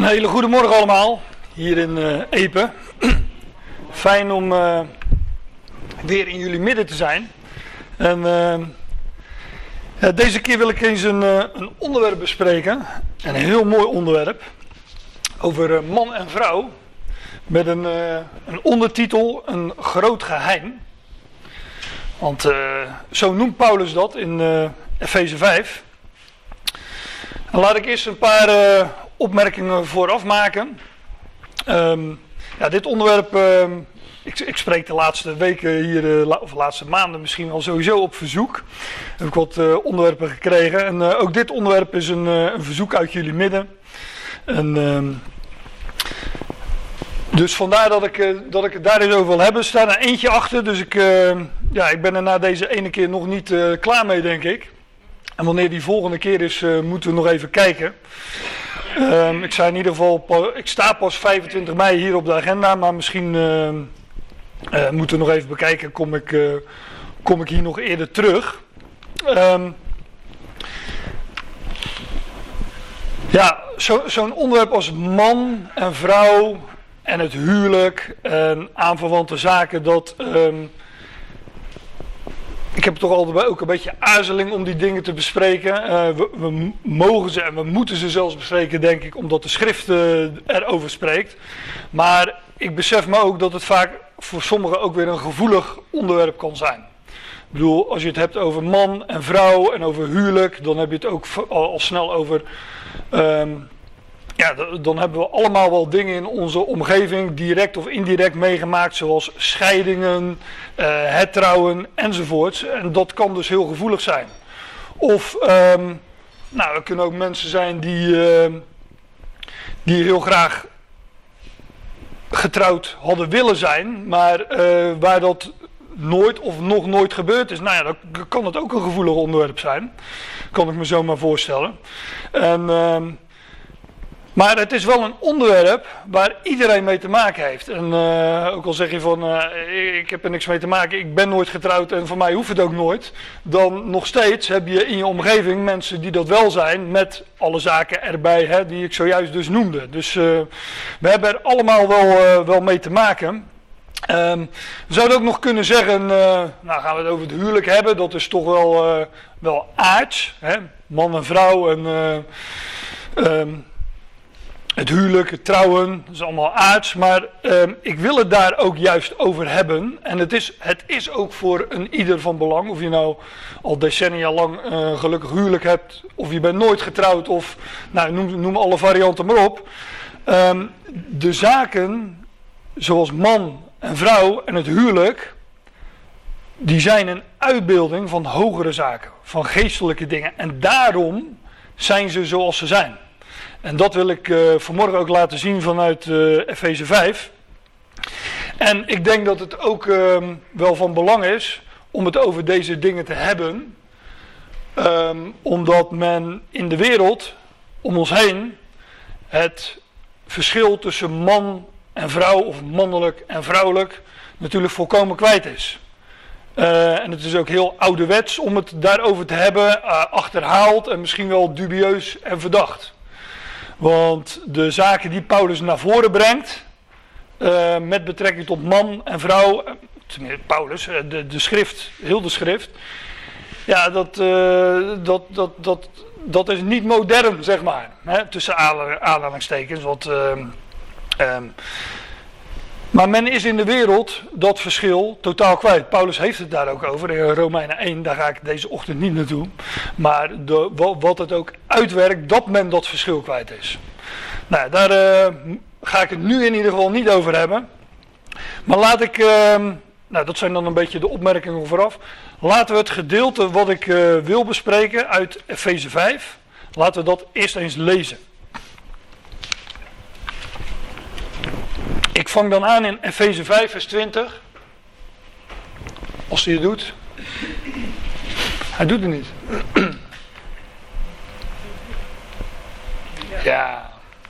Een hele goede morgen allemaal, hier in Epe. Fijn om weer in jullie midden te zijn. En deze keer wil ik eens een onderwerp bespreken. Een heel mooi onderwerp. Over man en vrouw. Met een ondertitel, een groot geheim. Want zo noemt Paulus dat in Efeze 5. En laat ik eerst een paar opmerkingen vooraf maken. Dit onderwerp, ik spreek de laatste weken hier, of de laatste maanden misschien wel sowieso op verzoek. Heb ik wat onderwerpen gekregen. En ook dit onderwerp is een verzoek uit jullie midden. En, dus vandaar dat ik het daar eens over wil hebben. Er staat er eentje achter, dus ik ben er na deze ene keer nog niet klaar mee, denk ik. En wanneer die volgende keer is, moeten we nog even kijken. Ik zei in ieder geval, ik sta pas 25 mei hier op de agenda, maar misschien moeten we nog even bekijken, kom ik hier nog eerder terug. Zo'n onderwerp als man en vrouw en het huwelijk en aanverwante zaken, dat... Ik heb toch altijd ook een beetje aarzeling om die dingen te bespreken. We mogen ze en we moeten ze zelfs bespreken, denk ik, omdat de schrift erover spreekt. Maar ik besef me ook dat het vaak voor sommigen ook weer een gevoelig onderwerp kan zijn. Ik bedoel, als je het hebt over man en vrouw en over huwelijk, dan heb je het ook al snel over... dan hebben we allemaal wel dingen in onze omgeving, direct of indirect meegemaakt, zoals scheidingen, het trouwen enzovoorts. En dat kan dus heel gevoelig zijn. Of, er kunnen ook mensen zijn die heel graag getrouwd hadden willen zijn, maar waar dat nooit of nog nooit gebeurd is. Nou ja, dan kan het ook een gevoelig onderwerp zijn. Kan ik me zo maar voorstellen. Maar het is wel een onderwerp waar iedereen mee te maken heeft. En ook al zeg je van, ik heb er niks mee te maken, ik ben nooit getrouwd en voor mij hoeft het ook nooit. Dan nog steeds heb je in je omgeving mensen die dat wel zijn, met alle zaken erbij, die ik zojuist dus noemde. Dus we hebben er allemaal wel mee te maken. We zouden ook nog kunnen zeggen, gaan we het over het huwelijk hebben, dat is toch wel aards. Man en vrouw en... Het huwelijk, het trouwen, dat is allemaal aards, maar ik wil het daar ook juist over hebben. En het is ook voor een ieder van belang, of je nou al decennia lang gelukkig huwelijk hebt, of je bent nooit getrouwd, of noem alle varianten maar op. De zaken, zoals man en vrouw en het huwelijk, die zijn een uitbeelding van hogere zaken, van geestelijke dingen. En daarom zijn ze zoals ze zijn. En dat wil ik vanmorgen ook laten zien vanuit Efeze 5. En ik denk dat het ook wel van belang is om het over deze dingen te hebben. Omdat men in de wereld om ons heen het verschil tussen man en vrouw of mannelijk en vrouwelijk natuurlijk volkomen kwijt is. En het is ook heel ouderwets om het daarover te hebben, achterhaald en misschien wel dubieus en verdacht. Want de zaken die Paulus naar voren brengt, met betrekking tot man en vrouw, tenminste Paulus, de schrift, heel de schrift, ja, dat is niet modern, zeg maar, tussen aanhalingstekens. Maar men is in de wereld dat verschil totaal kwijt. Paulus heeft het daar ook over, in Romeinen 1, daar ga ik deze ochtend niet naartoe. Maar wat het ook uitwerkt, dat men dat verschil kwijt is. Nou, daar ga ik het nu in ieder geval niet over hebben. Maar laat ik, dat zijn dan een beetje de opmerkingen vooraf. Laten we het gedeelte wat ik wil bespreken uit Efeze 5, laten we dat eerst eens lezen. Ik vang dan aan in Efeze 5 vers 20. Als hij het doet. Hij doet het niet. Ja.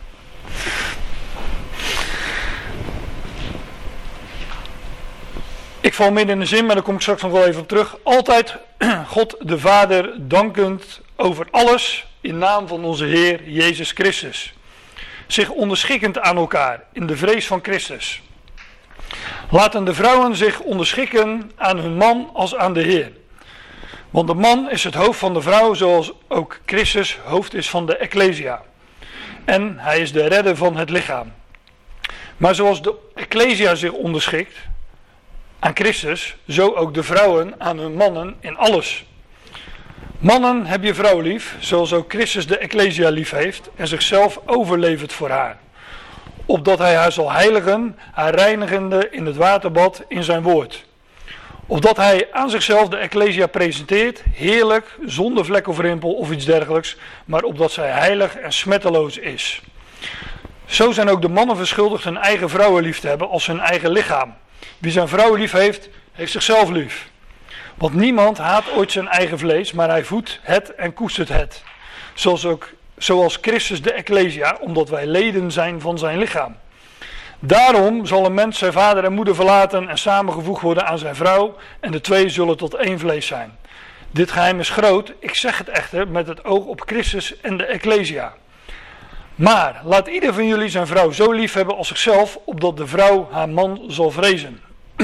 Ik val midden in de zin, maar daar kom ik straks nog wel even op terug. Altijd God de Vader dankend over alles in naam van onze Heer Jezus Christus. zich onderschikkend aan elkaar in de vrees van Christus. Laten de vrouwen zich onderschikken aan hun man als aan de Heer. Want de man is het hoofd van de vrouw, zoals ook Christus hoofd is van de Ecclesia. En hij is de redder van het lichaam. Maar zoals de Ecclesia zich onderschikt aan Christus, zo ook de vrouwen aan hun mannen in alles. Mannen, heb je vrouw lief, zoals ook Christus de Ecclesia lief heeft en zichzelf overlevert voor haar. Opdat hij haar zal heiligen, haar reinigende in het waterbad in zijn woord. Opdat hij aan zichzelf de Ecclesia presenteert, heerlijk, zonder vlek of rimpel of iets dergelijks, maar opdat zij heilig en smetteloos is. Zo zijn ook de mannen verschuldigd hun eigen vrouwen lief te hebben als hun eigen lichaam. Wie zijn vrouw lief heeft, heeft zichzelf lief. Want niemand haat ooit zijn eigen vlees, maar hij voedt het en koestert het. Zoals Christus de Ecclesia, omdat wij leden zijn van zijn lichaam. Daarom zal een mens zijn vader en moeder verlaten en samengevoegd worden aan zijn vrouw, en de twee zullen tot één vlees zijn. Dit geheim is groot, ik zeg het echter met het oog op Christus en de Ecclesia. Maar laat ieder van jullie zijn vrouw zo lief hebben als zichzelf, opdat de vrouw haar man zal vrezen.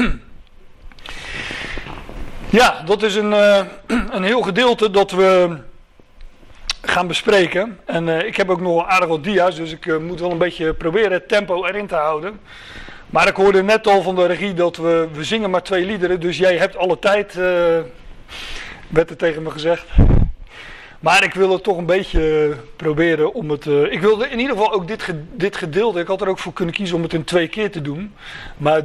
Ja, dat is een heel gedeelte dat we gaan bespreken. En ik heb ook nog aardig wat dia's, dus ik moet wel een beetje proberen het tempo erin te houden. Maar ik hoorde net al van de regie dat we zingen maar 2 liederen, dus jij hebt alle tijd, werd er tegen me gezegd. Maar ik wil het toch een beetje proberen om het... ik wilde in ieder geval ook dit gedeelte, ik had er ook voor kunnen kiezen om het in 2 keer te doen. Maar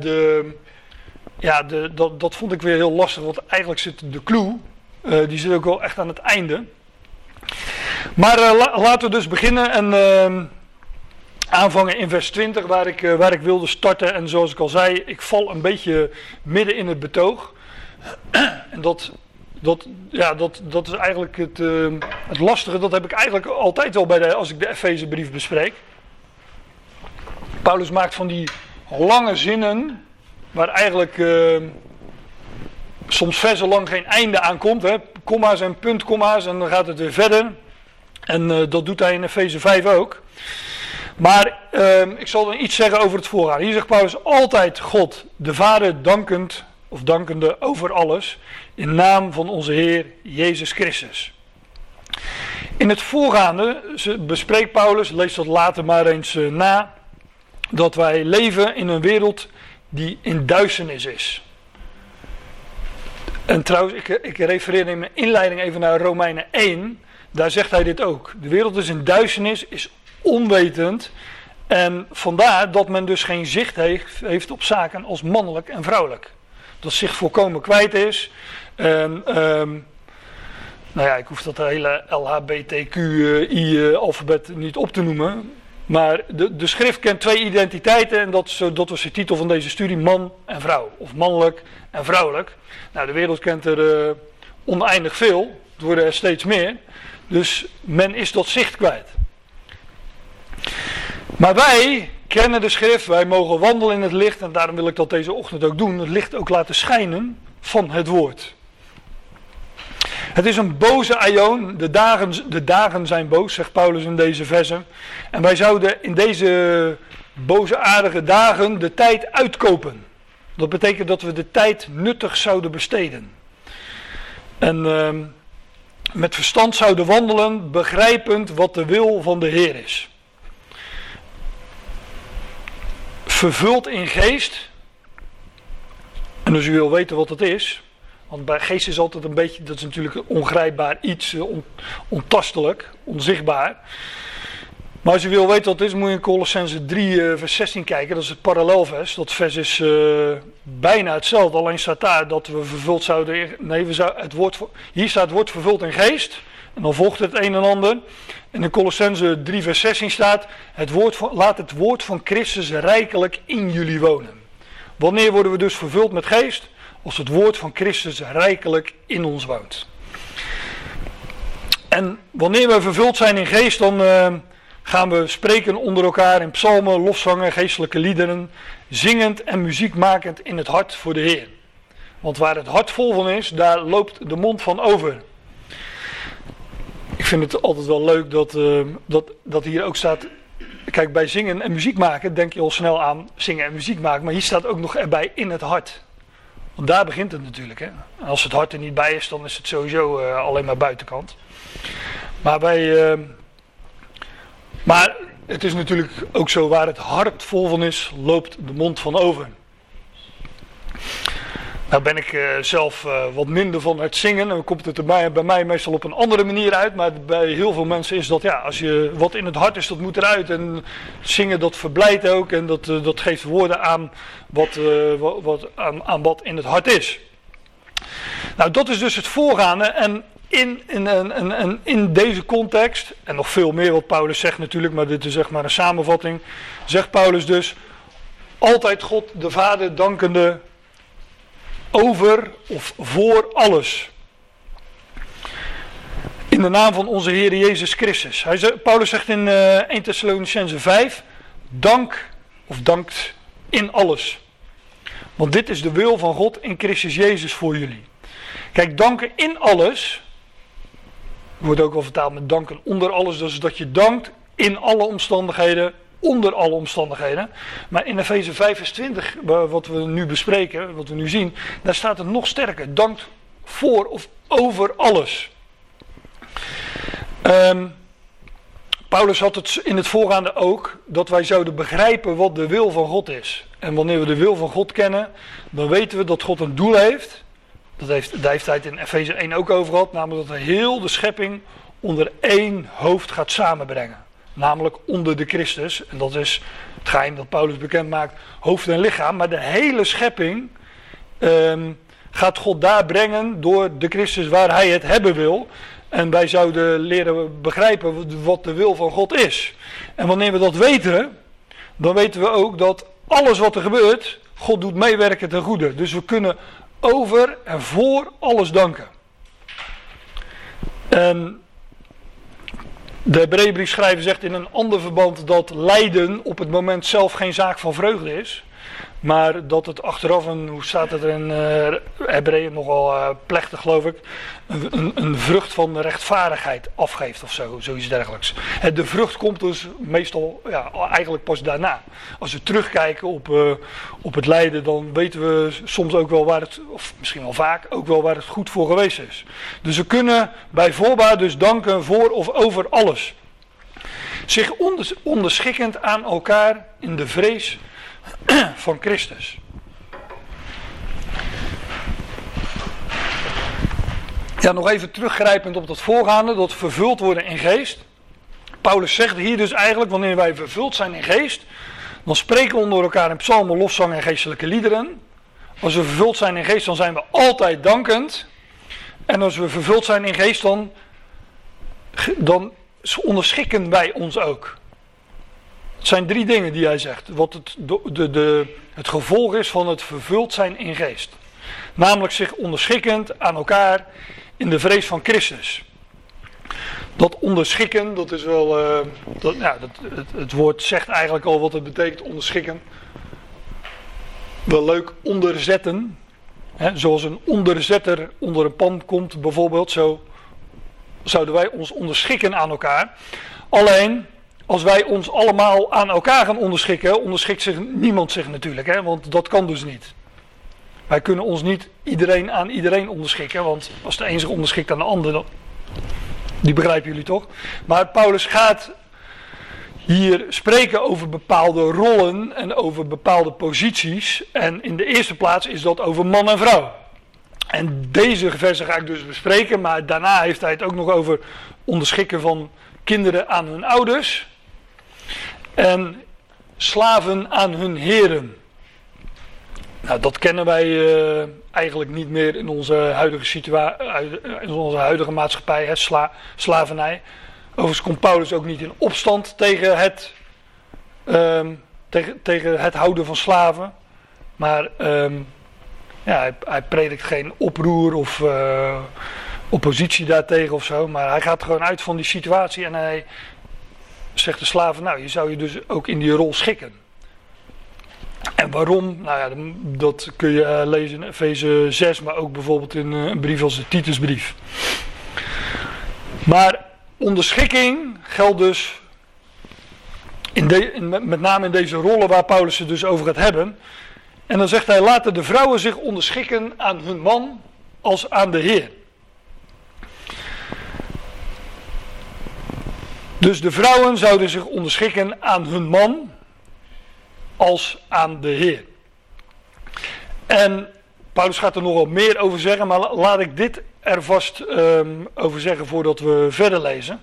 dat vond ik weer heel lastig, want eigenlijk zit de clue, die zit ook wel echt aan het einde. Maar laten we dus beginnen en aanvangen in vers 20 waar ik wilde starten. En zoals ik al zei, ik val een beetje midden in het betoog. En dat is eigenlijk het lastige. Dat heb ik eigenlijk altijd wel als ik de Efezebrief bespreek. Paulus maakt van die lange zinnen waar eigenlijk soms versen lang geen einde aan komt. Hè? Komma's en puntkomma's en dan gaat het weer verder. En dat doet hij in Efeze 5 ook. Maar ik zal dan iets zeggen over het voorgaan. Hier zegt Paulus altijd God, de Vader, dankende over alles, in naam van onze Heer Jezus Christus. In het voorgaande bespreekt Paulus, lees dat later maar eens na, dat wij leven in een wereld die in duisternis is. En trouwens, ik refereer in mijn inleiding even naar Romeinen 1, daar zegt hij dit ook. De wereld is in duisternis, is onwetend. En vandaar dat men dus geen zicht heeft op zaken als mannelijk en vrouwelijk. Dat zich volkomen kwijt is. Ik hoef dat hele LHBTQI-alfabet niet op te noemen. Maar de schrift kent 2 identiteiten en dat was de titel van deze studie, man en vrouw. Of mannelijk en vrouwelijk. Nou, de wereld kent er oneindig veel. Het worden er steeds meer. Dus men is dat zicht kwijt. Maar wij kennen de schrift, wij mogen wandelen in het licht. En daarom wil ik dat deze ochtend ook doen. Het licht ook laten schijnen van het woord. Het is een boze aion. De dagen zijn boos, zegt Paulus in deze versen. En wij zouden in deze boosaardige dagen de tijd uitkopen. Dat betekent dat we de tijd nuttig zouden besteden. En met verstand zouden wandelen, begrijpend wat de wil van de Heer is. Vervuld in geest. En dus u wil weten wat het is. Want bij geest is altijd een beetje, dat is natuurlijk een ongrijpbaar iets, ontastelijk, onzichtbaar. Maar als je wil weten wat het is, moet je in Colossenzen 3 vers 16 kijken. Dat is het parallelvers. Dat vers is bijna hetzelfde, alleen staat daar dat we vervuld zouden... Nee, hier staat het woord vervuld in geest. En dan volgt het een en ander. En in Colossenzen 3 vers 16 staat... laat het woord van Christus rijkelijk in jullie wonen. Wanneer worden we dus vervuld met geest? Als het woord van Christus rijkelijk in ons woont. En wanneer we vervuld zijn in geest, dan gaan we spreken onder elkaar in psalmen, lofzangen, geestelijke liederen, zingend en muziekmakend in het hart voor de Heer. Want waar het hart vol van is, daar loopt de mond van over. Ik vind het altijd wel leuk dat hier ook staat kijk, bij zingen en muziek maken denk je al snel aan zingen en muziek maken. Maar hier staat ook nog erbij in het hart. Want daar begint het natuurlijk. Hè? En als het hart er niet bij is, dan is het sowieso alleen maar buitenkant. Maar het is natuurlijk ook zo, waar het hart vol van is, loopt de mond van over. Nou ben ik zelf wat minder van het zingen. Dan komt het er bij mij meestal op een andere manier uit. Maar bij heel veel mensen is dat, ja, als je wat in het hart is, dat moet eruit. En zingen, dat verblijdt ook. En dat geeft woorden aan wat in het hart is. Nou, dat is dus het voorgaande. En in deze context, en nog veel meer wat Paulus zegt natuurlijk, maar dit is zeg maar een samenvatting, zegt Paulus dus, altijd God de Vader dankende over of voor alles. In de naam van onze Heer Jezus Christus. Paulus zegt in 1 Thessalonicenzen 5, dankt in alles. Want dit is de wil van God in Christus Jezus voor jullie. Kijk, danken in alles, wordt ook wel vertaald met danken onder alles, dus dat je dankt in alle omstandigheden, onder alle omstandigheden. Maar in Efeze 5 vers 20, wat we nu bespreken, wat we nu zien, daar staat het nog sterker. Dankt voor of over alles. Paulus had het in het voorgaande ook, dat wij zouden begrijpen wat de wil van God is. En wanneer we de wil van God kennen, dan weten we dat God een doel heeft. Daar heeft hij het in Efeze 1 ook over gehad, namelijk dat hij heel de schepping onder één hoofd gaat samenbrengen. Namelijk onder de Christus. En dat is het geheim dat Paulus bekend maakt. Hoofd en lichaam. Maar de hele schepping gaat God daar brengen door de Christus waar hij het hebben wil. En wij zouden leren begrijpen wat de wil van God is. En wanneer we dat weten, dan weten we ook dat alles wat er gebeurt, God doet meewerken ten goede. Dus we kunnen over en voor alles danken. En de Hebreeënbriefschrijver zegt in een ander verband dat lijden op het moment zelf geen zaak van vreugde is. Maar dat het achteraf, hoe staat het er in Hebreeën nogal plechtig geloof ik, een vrucht van rechtvaardigheid afgeeft of zo, zoiets dergelijks. De vrucht komt dus meestal, ja, eigenlijk pas daarna. Als we terugkijken op het lijden, dan weten we soms ook wel waar het, of misschien wel vaak, ook wel waar het goed voor geweest is. Dus we kunnen bij voorbaat dus danken voor of over alles. Zich onderschikkend aan elkaar in de vrees van Christus. Ja, nog even teruggrijpend op dat voorgaande, dat vervuld worden in geest. Paulus zegt hier dus eigenlijk, wanneer wij vervuld zijn in geest, dan spreken we onder elkaar in psalmen, lofzang en geestelijke liederen. Als we vervuld zijn in geest, dan zijn we altijd dankend. En als we vervuld zijn in geest, dan onderschikken wij ons ook. Het zijn 3 dingen die hij zegt, wat het gevolg is van het vervuld zijn in geest. Namelijk zich onderschikkend aan elkaar in de vrees van Christus. Dat onderschikken, dat is wel, het woord zegt eigenlijk al wat het betekent, onderschikken. Wel leuk, onderzetten. Zoals een onderzetter onder een pan komt bijvoorbeeld, zo zouden wij ons onderschikken aan elkaar. Alleen, als wij ons allemaal aan elkaar gaan onderschikken, onderschikt niemand zich natuurlijk, want dat kan dus niet. Wij kunnen ons niet iedereen aan iedereen onderschikken, want als de een zich onderschikt aan de ander, dan, die begrijpen jullie toch? Maar Paulus gaat hier spreken over bepaalde rollen en over bepaalde posities. En in de eerste plaats is dat over man en vrouw. En deze versen ga ik dus bespreken, maar daarna heeft hij het ook nog over onderschikken van kinderen aan hun ouders. En slaven aan hun heren. Nou, dat kennen wij eigenlijk niet meer in onze huidige maatschappij, slavernij. Overigens komt Paulus ook niet in opstand tegen het houden van slaven. Maar hij predikt geen oproer of oppositie daartegen of zo. Maar hij gaat gewoon uit van die situatie en hij zegt de slaven, nou, je zou je dus ook in die rol schikken. En waarom? Nou ja, dat kun je lezen in Efeze 6, maar ook bijvoorbeeld in een brief als de Titusbrief. Maar onderschikking geldt dus Met name in deze rollen waar Paulus het dus over gaat hebben. En dan zegt hij, laten de vrouwen zich onderschikken aan hun man als aan de Heer. Dus de vrouwen zouden zich onderschikken aan hun man als aan de Heer. En Paulus gaat er nogal meer over zeggen, maar laat ik dit er vast over zeggen voordat we verder lezen.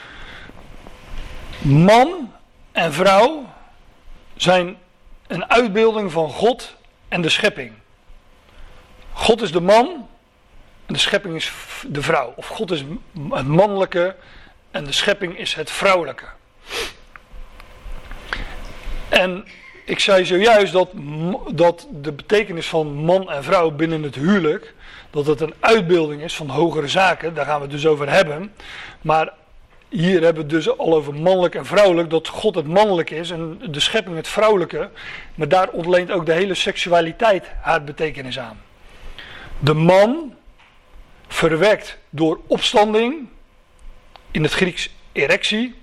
Man en vrouw zijn een uitbeelding van God en de schepping. God is de man en de schepping is de vrouw. Of God is het mannelijke en de schepping is het vrouwelijke. En ik zei zojuist dat de betekenis van man en vrouw binnen het huwelijk, dat het een uitbeelding is van hogere zaken, daar gaan we het dus over hebben. Maar hier hebben we het dus al over mannelijk en vrouwelijk, dat God het mannelijke is en de schepping het vrouwelijke. Maar daar ontleent ook de hele seksualiteit haar betekenis aan. De man verwekt door opstanding, in het Grieks erectie,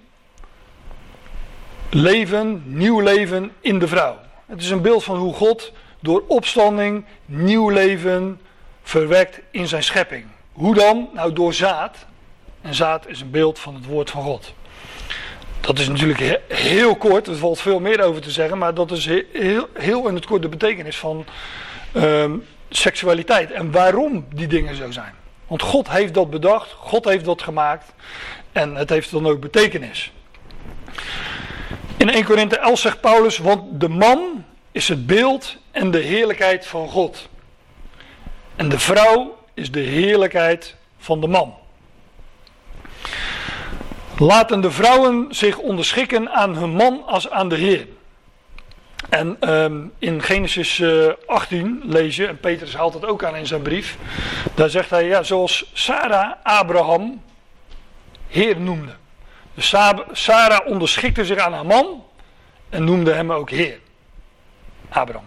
leven, nieuw leven in de vrouw. Het is een beeld van hoe God door opstanding nieuw leven verwekt in zijn schepping. Hoe dan? Nou, door zaad. En zaad is een beeld van het woord van God. Dat is natuurlijk heel kort, er valt veel meer over te zeggen, maar dat is heel in het kort de betekenis van seksualiteit en waarom die dingen zo zijn. Want God heeft dat bedacht, God heeft dat gemaakt en het heeft dan ook betekenis. In 1 Korinthe 11 zegt Paulus, want de man is het beeld en de heerlijkheid van God. En de vrouw is de heerlijkheid van de man. Laten de vrouwen zich onderschikken aan hun man als aan de Heer. En in Genesis 18 lees je, en Petrus haalt het ook aan in zijn brief, daar zegt hij, ja, zoals Sarah Abraham Heer noemde. Dus Sarah onderschikte zich aan haar man en noemde hem ook Heer. Abraham.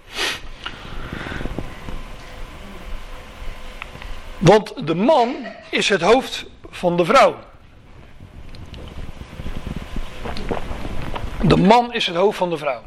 Want de man is het hoofd van de vrouw. De man is het hoofd van de vrouw.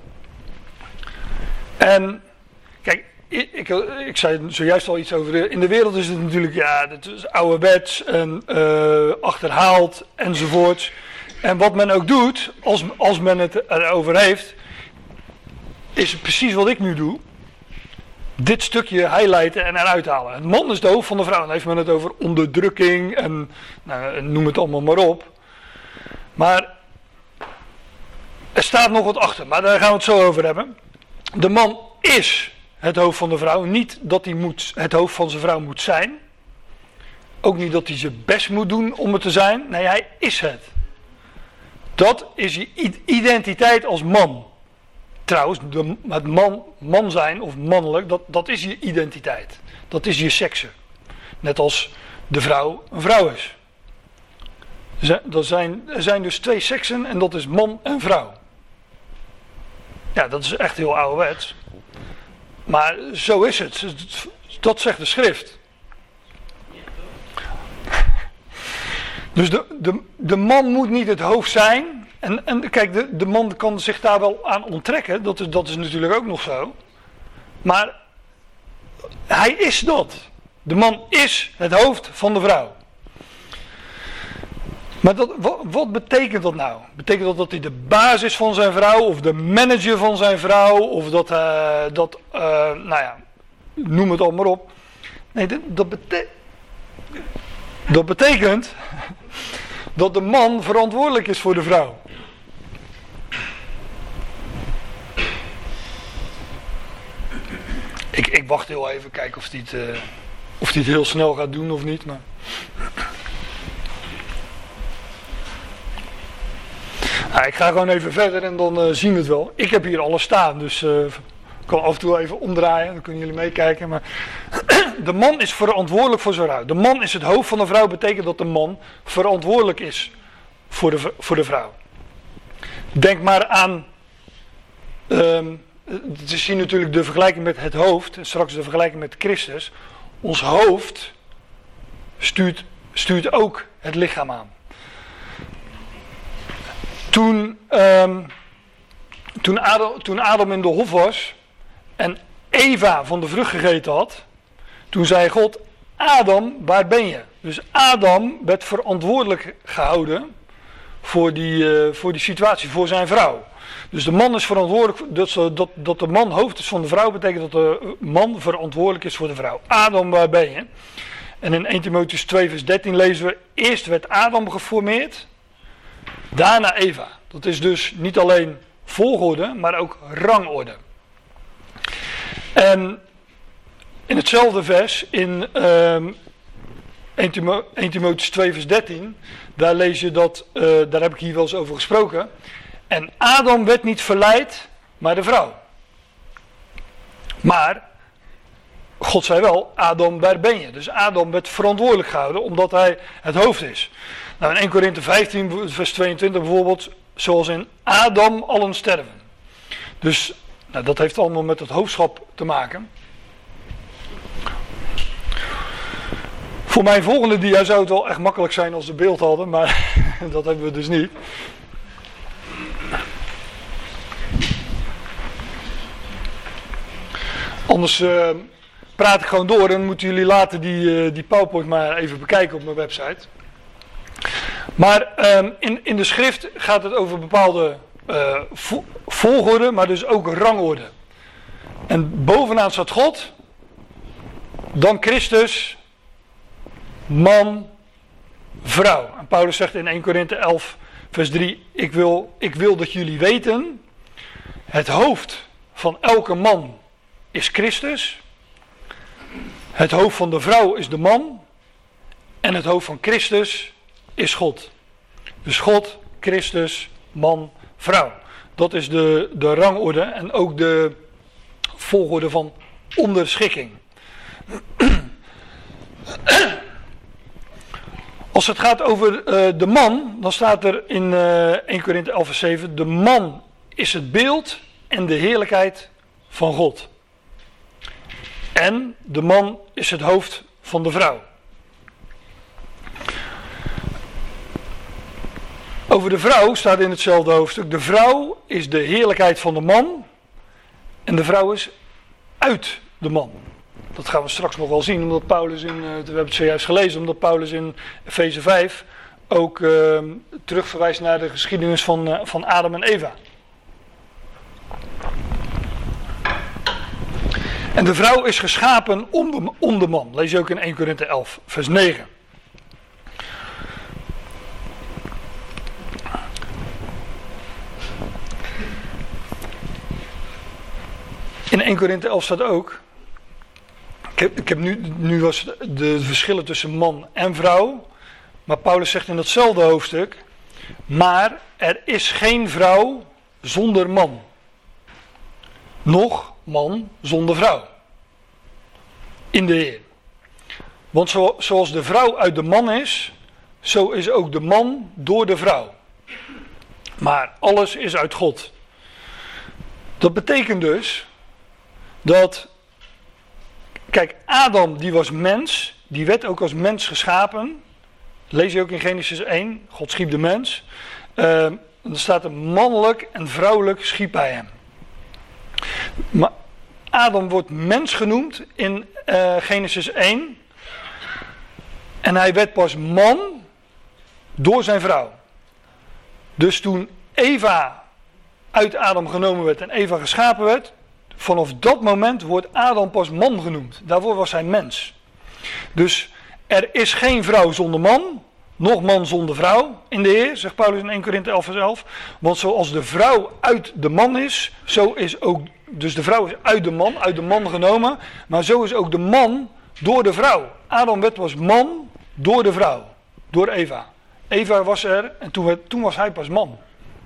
En kijk, ik zei zojuist al iets over. In de wereld is het natuurlijk, ja, dat is ouderwets en achterhaald enzovoort. En wat men ook doet, als men het erover heeft, is het precies wat ik nu doe. Dit stukje highlighten en eruit halen. Het man is de hoofd van de vrouw. Dan heeft men het over onderdrukking en nou, noem het allemaal maar op. Maar er staat nog wat achter, maar daar gaan we het zo over hebben. De man is het hoofd van de vrouw. Niet dat hij het hoofd van zijn vrouw moet zijn. Ook niet dat hij zijn best moet doen om het te zijn. Nee, hij is het. Dat is je identiteit als man. Trouwens, het man zijn of mannelijk, dat is je identiteit. Dat is je sekse. Net als de vrouw een vrouw is. Er zijn dus twee seksen en dat is man en vrouw. Ja, dat is echt heel ouderwets. Maar zo is het. Dat zegt de schrift. Dus de man moet niet het hoofd zijn. En kijk, de man kan zich daar wel aan onttrekken. Dat is natuurlijk ook nog zo. Maar hij is dat. De man is het hoofd van de vrouw. Maar wat betekent dat nou? Betekent dat hij de baas is van zijn vrouw? Of de manager van zijn vrouw? Of nou ja, noem het allemaal op. Nee, dat betekent dat de man verantwoordelijk is voor de vrouw. Ik wacht heel even, kijken of hij het heel snel gaat doen of niet. Maar nou, ik ga gewoon even verder en dan zien we het wel. Ik heb hier alles staan, dus ik kan af en toe even omdraaien. Dan kunnen jullie meekijken. Maar de man is verantwoordelijk voor zijn vrouw. De man is het hoofd van de vrouw. Betekent dat de man verantwoordelijk is voor de vrouw. Denk maar aan. Het is hier natuurlijk de vergelijking met het hoofd. En straks de vergelijking met Christus. Ons hoofd stuurt ook het lichaam aan. Toen toen Adam in de hof was en Eva van de vrucht gegeten had, toen zei God, Adam, waar ben je? Dus Adam werd verantwoordelijk gehouden voor die situatie, voor zijn vrouw. Dus de man is verantwoordelijk, dat de man hoofd is van de vrouw, betekent dat de man verantwoordelijk is voor de vrouw. Adam, waar ben je? En in 1 Timotheüs 2 vers 13 lezen we, eerst werd Adam geformeerd, daarna Eva. Dat is dus niet alleen volgorde, maar ook rangorde. En in hetzelfde vers, in 1 Timotheüs 2 vers 13, daar lees je dat, daar heb ik hier wel eens over gesproken. En Adam werd niet verleid, maar de vrouw. Maar, God zei wel, Adam, waar ben je? Dus Adam werd verantwoordelijk gehouden, omdat hij het hoofd is. Nou, in 1 Korinthe 15 vers 22 bijvoorbeeld, zoals in Adam allen sterven. Dus, nou, dat heeft allemaal met het hoofdschap te maken. Voor mijn volgende dia zou het wel echt makkelijk zijn als we beeld hadden, maar dat hebben we dus niet. Anders praat ik gewoon door en moeten jullie later die PowerPoint maar even bekijken op mijn website. Maar in de schrift gaat het over bepaalde volgorde, maar dus ook rangorde. En bovenaan staat God, dan Christus, man, vrouw. En Paulus zegt in 1 Korinthe 11 vers 3, ik wil dat jullie weten, het hoofd van elke man is Christus, het hoofd van de vrouw is de man en het hoofd van Christus is God. Dus God, Christus, man, vrouw. Dat is de rangorde en ook de volgorde van onderschikking. Als het gaat over de man, dan staat er in 1 Korinthe 11 vers 7, de man is het beeld en de heerlijkheid van God. En de man is het hoofd van de vrouw. Over de vrouw staat in hetzelfde hoofdstuk, de vrouw is de heerlijkheid van de man en de vrouw is uit de man. Dat gaan we straks nog wel zien, omdat Paulus we hebben het zojuist gelezen, omdat Paulus in Efeze 5 ook terugverwijst naar de geschiedenis van Adam en Eva. En de vrouw is geschapen om de man. Lees je ook in 1 Korinthe 11, vers 9. In 1 Korinthe 11 staat ook, ik heb nu was de verschillen tussen man en vrouw, maar Paulus zegt in datzelfde hoofdstuk, maar er is geen vrouw zonder man, noch man zonder vrouw, in de Heer. Want zoals de vrouw uit de man is, zo is ook de man door de vrouw. Maar alles is uit God. Dat betekent dus dat, kijk, Adam die was mens, die werd ook als mens geschapen. Lees je ook in Genesis 1, God schiep de mens. Dan staat er mannelijk en vrouwelijk schiep hij hem. Maar Adam wordt mens genoemd in Genesis 1. En hij werd pas man door zijn vrouw. Dus toen Eva uit Adam genomen werd en Eva geschapen werd, vanaf dat moment wordt Adam pas man genoemd. Daarvoor was hij mens. Dus er is geen vrouw zonder man, noch man zonder vrouw in de Heer, zegt Paulus in 1 Korinthe 11 vers 11. Want zoals de vrouw uit de man is, zo is ook, dus de vrouw is uit de man genomen, maar zo is ook de man door de vrouw. Adam werd was man door de vrouw, door Eva. Eva was er en toen was hij pas man.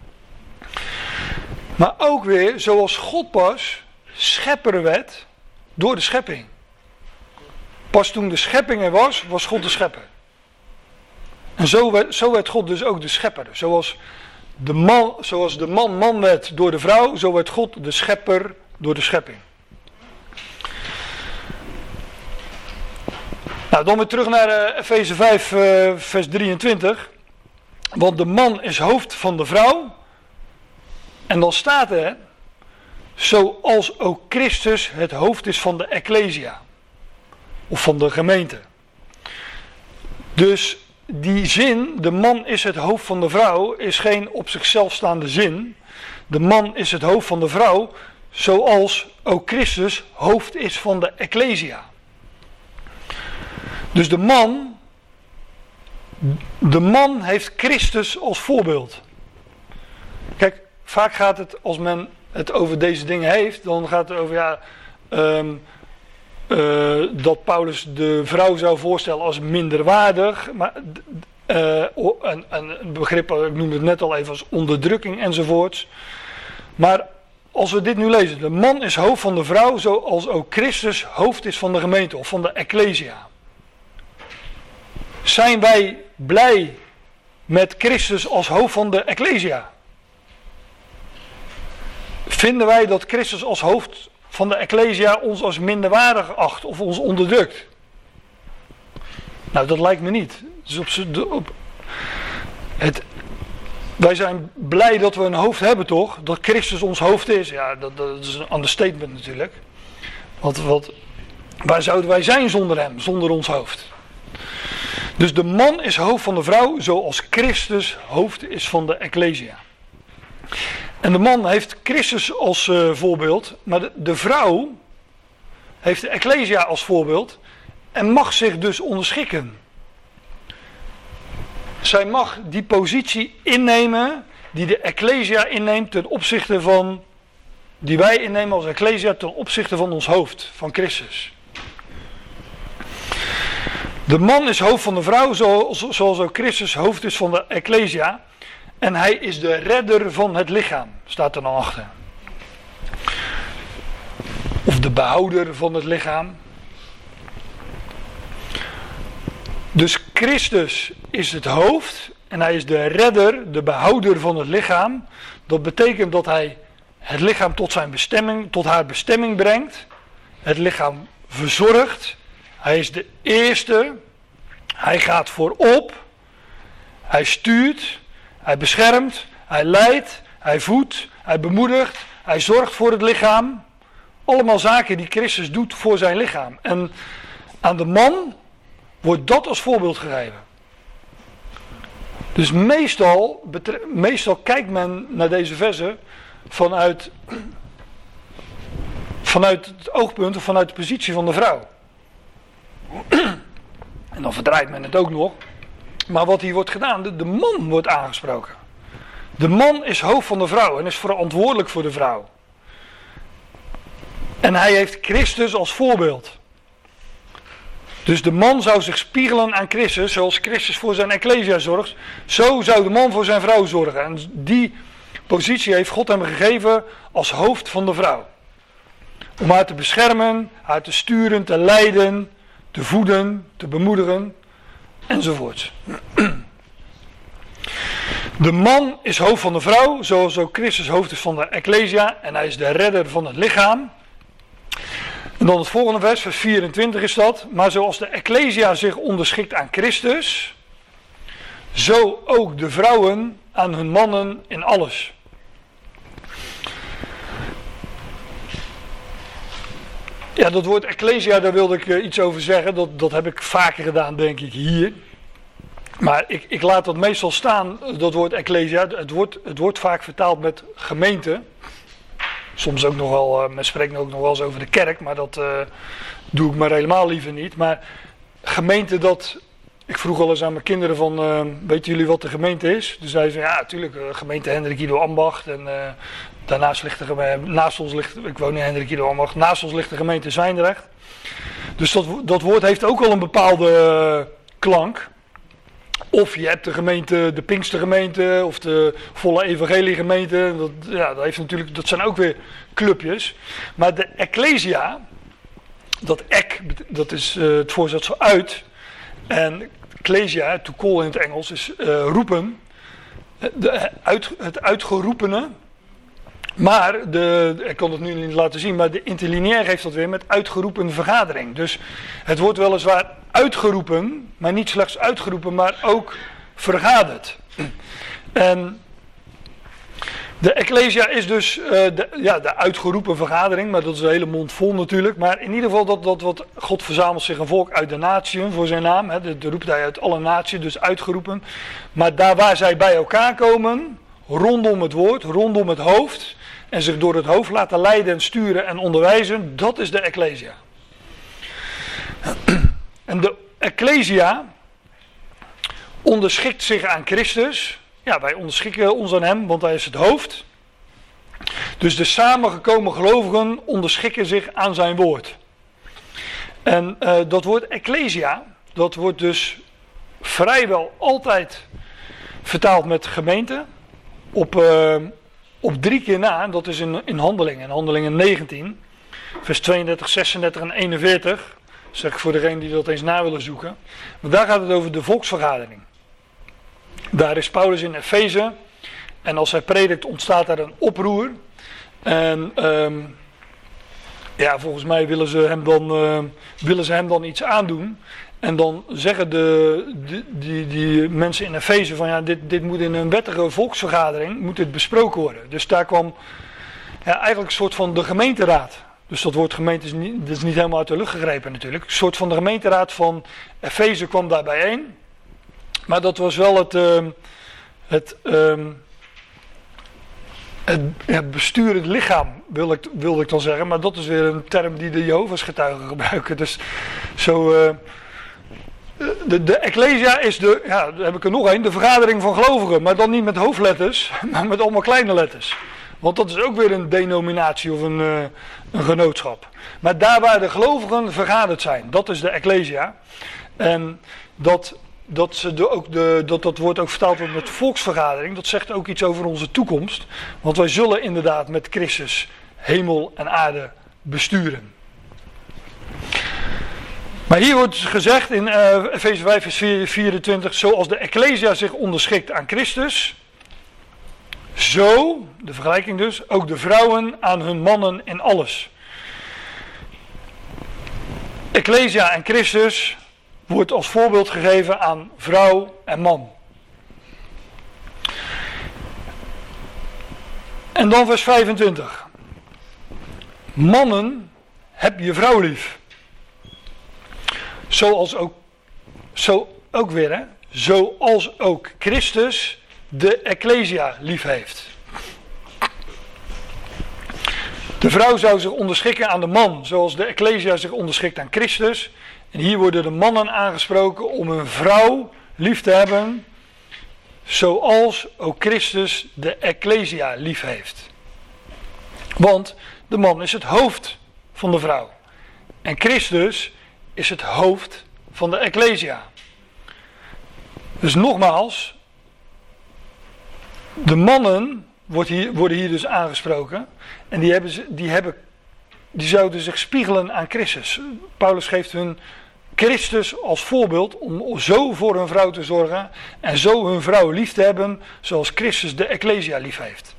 Maar ook weer, zoals God pas schepper werd door de schepping. Pas toen de schepping er was, was God de schepper. En zo werd God dus ook de schepper. Zoals de man man werd door de vrouw, zo werd God de schepper door de schepping. Nou, dan weer terug naar Efeze 5 vers 23. Want de man is hoofd van de vrouw. En dan staat er, zoals ook Christus het hoofd is van de Ecclesia. Of van de gemeente. Dus die zin, de man is het hoofd van de vrouw, is geen op zichzelf staande zin. De man is het hoofd van de vrouw, zoals ook Christus hoofd is van de Ecclesia. Dus de man heeft Christus als voorbeeld. Kijk, vaak gaat het, als men het over deze dingen heeft, dan gaat het over, dat Paulus de vrouw zou voorstellen als minderwaardig. Maar een begrip, ik noemde het net al even, als onderdrukking enzovoorts. Maar als we dit nu lezen, de man is hoofd van de vrouw, zoals ook Christus hoofd is van de gemeente of van de Ecclesia. Zijn wij blij met Christus als hoofd van de Ecclesia? Vinden wij dat Christus als hoofd van de Ecclesia ons als minderwaardig acht of ons onderdrukt? Nou, dat lijkt me niet. Dus wij zijn blij dat we een hoofd hebben, toch? Dat Christus ons hoofd is. Ja, dat is een understatement natuurlijk. Waar zouden wij zijn zonder hem, zonder ons hoofd? Dus de man is hoofd van de vrouw, zoals Christus hoofd is van de Ecclesia. En de man heeft Christus als voorbeeld, maar de vrouw heeft de Ecclesia als voorbeeld en mag zich dus onderschikken. Zij mag die positie innemen die de Ecclesia inneemt ten opzichte van, die wij innemen als Ecclesia ten opzichte van ons hoofd, van Christus. De man is hoofd van de vrouw, zoals ook Christus hoofd is van de Ecclesia. En hij is de redder van het lichaam, staat er dan achter. Of de behouder van het lichaam. Dus Christus is het hoofd en hij is de redder, de behouder van het lichaam. Dat betekent dat hij het lichaam tot zijn bestemming, tot haar bestemming brengt. Het lichaam verzorgt. Hij is de eerste. Hij gaat voorop. Hij stuurt. Hij beschermt. Hij leidt. Hij voedt. Hij bemoedigt. Hij zorgt voor het lichaam. Allemaal zaken die Christus doet voor zijn lichaam. En aan de man wordt dat als voorbeeld gegeven. Dus meestal kijkt men naar deze versen vanuit het oogpunt of vanuit de positie van de vrouw. En dan verdraait men het ook nog. Maar wat hier wordt gedaan, de man wordt aangesproken. De man is hoofd van de vrouw en is verantwoordelijk voor de vrouw. En hij heeft Christus als voorbeeld. Dus de man zou zich spiegelen aan Christus, zoals Christus voor zijn Ecclesia zorgt. Zo zou de man voor zijn vrouw zorgen. En die positie heeft God hem gegeven als hoofd van de vrouw. Om haar te beschermen, haar te sturen, te leiden, te voeden, te bemoedigen, enzovoort. De man is hoofd van de vrouw, zoals ook Christus hoofd is van de Ecclesia. En hij is de redder van het lichaam. En dan het volgende vers 24 is dat. Maar zoals de Ecclesia zich onderschikt aan Christus, zo ook de vrouwen aan hun mannen in alles. Ja, dat woord Ecclesia, daar wilde ik iets over zeggen. Dat heb ik vaker gedaan, denk ik, hier. Maar ik laat dat meestal staan, dat woord Ecclesia. Het wordt vaak vertaald met gemeente. Soms ook nog wel, men spreekt ook nog wel eens over de kerk, maar dat doe ik maar helemaal liever niet. Maar gemeente, ik vroeg al eens aan mijn kinderen van, weten jullie wat de gemeente is? Toen zeiden ze, ja natuurlijk, gemeente Hendrik Ido Ambacht. En daarnaast ligt de gemeente, naast ons ligt, ik woon in Hendrik Ido Ambacht, naast ons ligt de gemeente Zwijndrecht. Dus dat woord heeft ook al een bepaalde klank. Of je hebt de gemeente, de Pinkstergemeente of de volle evangeliegemeente. Dat zijn ook weer clubjes. Maar de Ecclesia, dat is het voorzetsel uit. En Ecclesia, to call in het Engels, is roepen. Het uitgeroepene. Maar, ik kan het nu niet laten zien, maar de interlineair geeft dat weer met uitgeroepen vergadering. Dus het wordt weliswaar uitgeroepen, maar niet slechts uitgeroepen, maar ook vergaderd. En De Ecclesia is dus de uitgeroepen vergadering, maar dat is een hele mond vol natuurlijk. Maar in ieder geval dat wat God verzamelt zich een volk uit de natieën voor zijn naam. Hè, dat roept hij uit alle natieën, dus uitgeroepen. Maar daar waar zij bij elkaar komen, rondom het woord, rondom het hoofd, en zich door het hoofd laten leiden en sturen en onderwijzen, dat is de Ecclesia. En de Ecclesia onderschikt zich aan Christus. Ja, wij onderschikken ons aan hem, want hij is het hoofd. Dus de samengekomen gelovigen onderschikken zich aan zijn woord. En dat woord Ecclesia, dat wordt dus vrijwel altijd vertaald met gemeente. Op 3 keer na, en dat is in Handelingen 19, vers 32, 36 en 41. Zeg ik voor degenen die dat eens na willen zoeken. Maar daar gaat het over de volksvergadering. Daar is Paulus in Efeze. En als hij predikt ontstaat daar een oproer. En volgens mij willen ze hem dan iets aandoen. En dan zeggen die mensen in Efeze van ja, dit moet in een wettige volksvergadering moet dit besproken worden. Dus daar kwam eigenlijk een soort van de gemeenteraad. Dus dat woord gemeente is niet helemaal uit de lucht gegrepen natuurlijk. Een soort van de gemeenteraad van Efeze kwam daar bijeen. Maar dat was wel het besturend lichaam, wilde ik dan zeggen. Maar dat is weer een term die de Jehovah's getuigen gebruiken. Dus zo... De Ecclesia is daar heb ik er nog een, de vergadering van gelovigen. Maar dan niet met hoofdletters, maar met allemaal kleine letters. Want dat is ook weer een denominatie of een genootschap. Maar daar waar de gelovigen vergaderd zijn, dat is de Ecclesia. En dat wordt ook vertaald wordt met volksvergadering. Dat zegt ook iets over onze toekomst. Want wij zullen inderdaad met Christus hemel en aarde besturen. Maar hier wordt gezegd in Efeze 5 vers 24, zoals de Ecclesia zich onderschikt aan Christus, zo, de vergelijking dus, ook de vrouwen aan hun mannen in alles. Ecclesia en Christus wordt als voorbeeld gegeven aan vrouw en man. En dan vers 25. Mannen, heb je vrouw lief. Zoals ook Christus de Ecclesia lief heeft. De vrouw zou zich onderschikken aan de man, zoals de Ecclesia zich onderschikt aan Christus. En hier worden de mannen aangesproken om hun vrouw lief te hebben, zoals ook Christus de Ecclesia lief heeft. Want de man is het hoofd van de vrouw. En Christus is het hoofd van de Ecclesia. Dus nogmaals, de mannen worden hier dus aangesproken. En die zouden zich spiegelen aan Christus. Paulus geeft hun Christus als voorbeeld om zo voor hun vrouw te zorgen. En zo hun vrouw lief te hebben zoals Christus de Ecclesia lief heeft.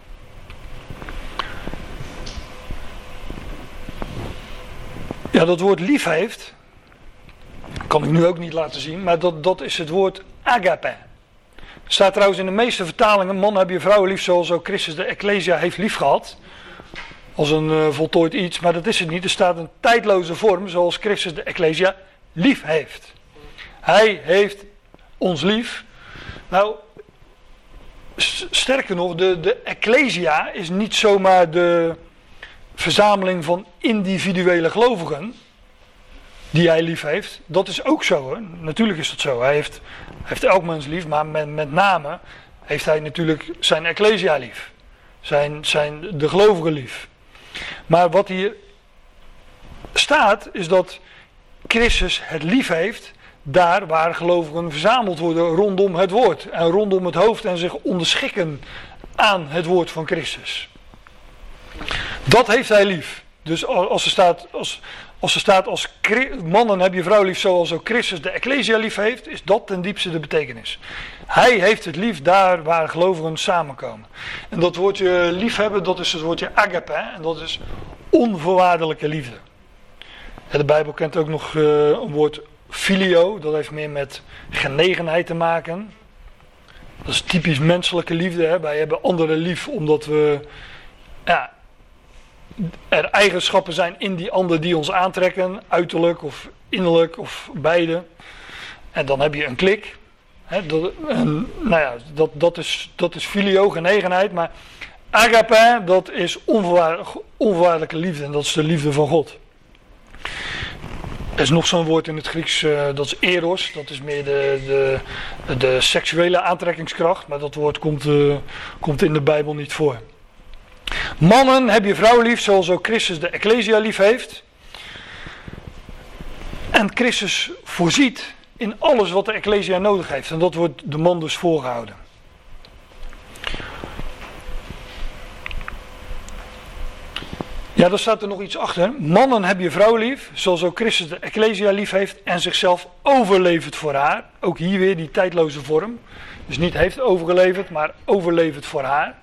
Ja, dat woord lief heeft, kan ik nu ook niet laten zien, maar dat is het woord agape. Staat trouwens in de meeste vertalingen, man heb je vrouw lief zoals ook Christus de Ecclesia heeft lief gehad. Als een voltooid iets, maar dat is het niet. Er staat een tijdloze vorm zoals Christus de Ecclesia lief heeft. Hij heeft ons lief. Nou, sterker nog, de Ecclesia is niet zomaar de verzameling van individuele gelovigen die hij lief heeft. Dat is ook zo, hè? Natuurlijk is dat zo. Hij heeft elk mens lief, maar met name heeft hij natuurlijk zijn Ecclesia lief. De gelovigen lief. Maar wat hier staat is dat Christus het lief heeft daar waar gelovigen verzameld worden rondom het woord en rondom het hoofd en zich onderschikken aan het woord van Christus. Dat heeft hij lief. Dus als er staat als mannen heb je vrouw lief zoals ook Christus de Ecclesia lief heeft, is dat ten diepste de betekenis. Hij heeft het lief daar waar gelovigen samenkomen. En dat woordje liefhebben, dat is het woordje agape, en dat is onvoorwaardelijke liefde. De Bijbel kent ook nog een woord filio, dat heeft meer met genegenheid te maken. Dat is typisch menselijke liefde. Hè? Wij hebben anderen lief omdat we er eigenschappen zijn in die ander die ons aantrekken. Uiterlijk of innerlijk of beide. En dan heb je een klik. Hè? Dat is filio, genegenheid. Maar agape, dat is onvoorwaardelijke liefde. En dat is de liefde van God. Er is nog zo'n woord in het Grieks, dat is eros. Dat is meer de seksuele aantrekkingskracht. Maar dat woord komt in de Bijbel niet voor. Mannen, heb je vrouw lief zoals ook Christus de Ecclesia lief heeft. En Christus voorziet in alles wat de Ecclesia nodig heeft. En dat wordt de man dus voorgehouden. Ja, daar staat er nog iets achter. Mannen, heb je vrouw lief, zoals ook Christus de Ecclesia lief heeft en zichzelf overlevert voor haar. Ook hier weer die tijdloze vorm. Dus niet heeft overgeleverd, maar overlevert voor haar.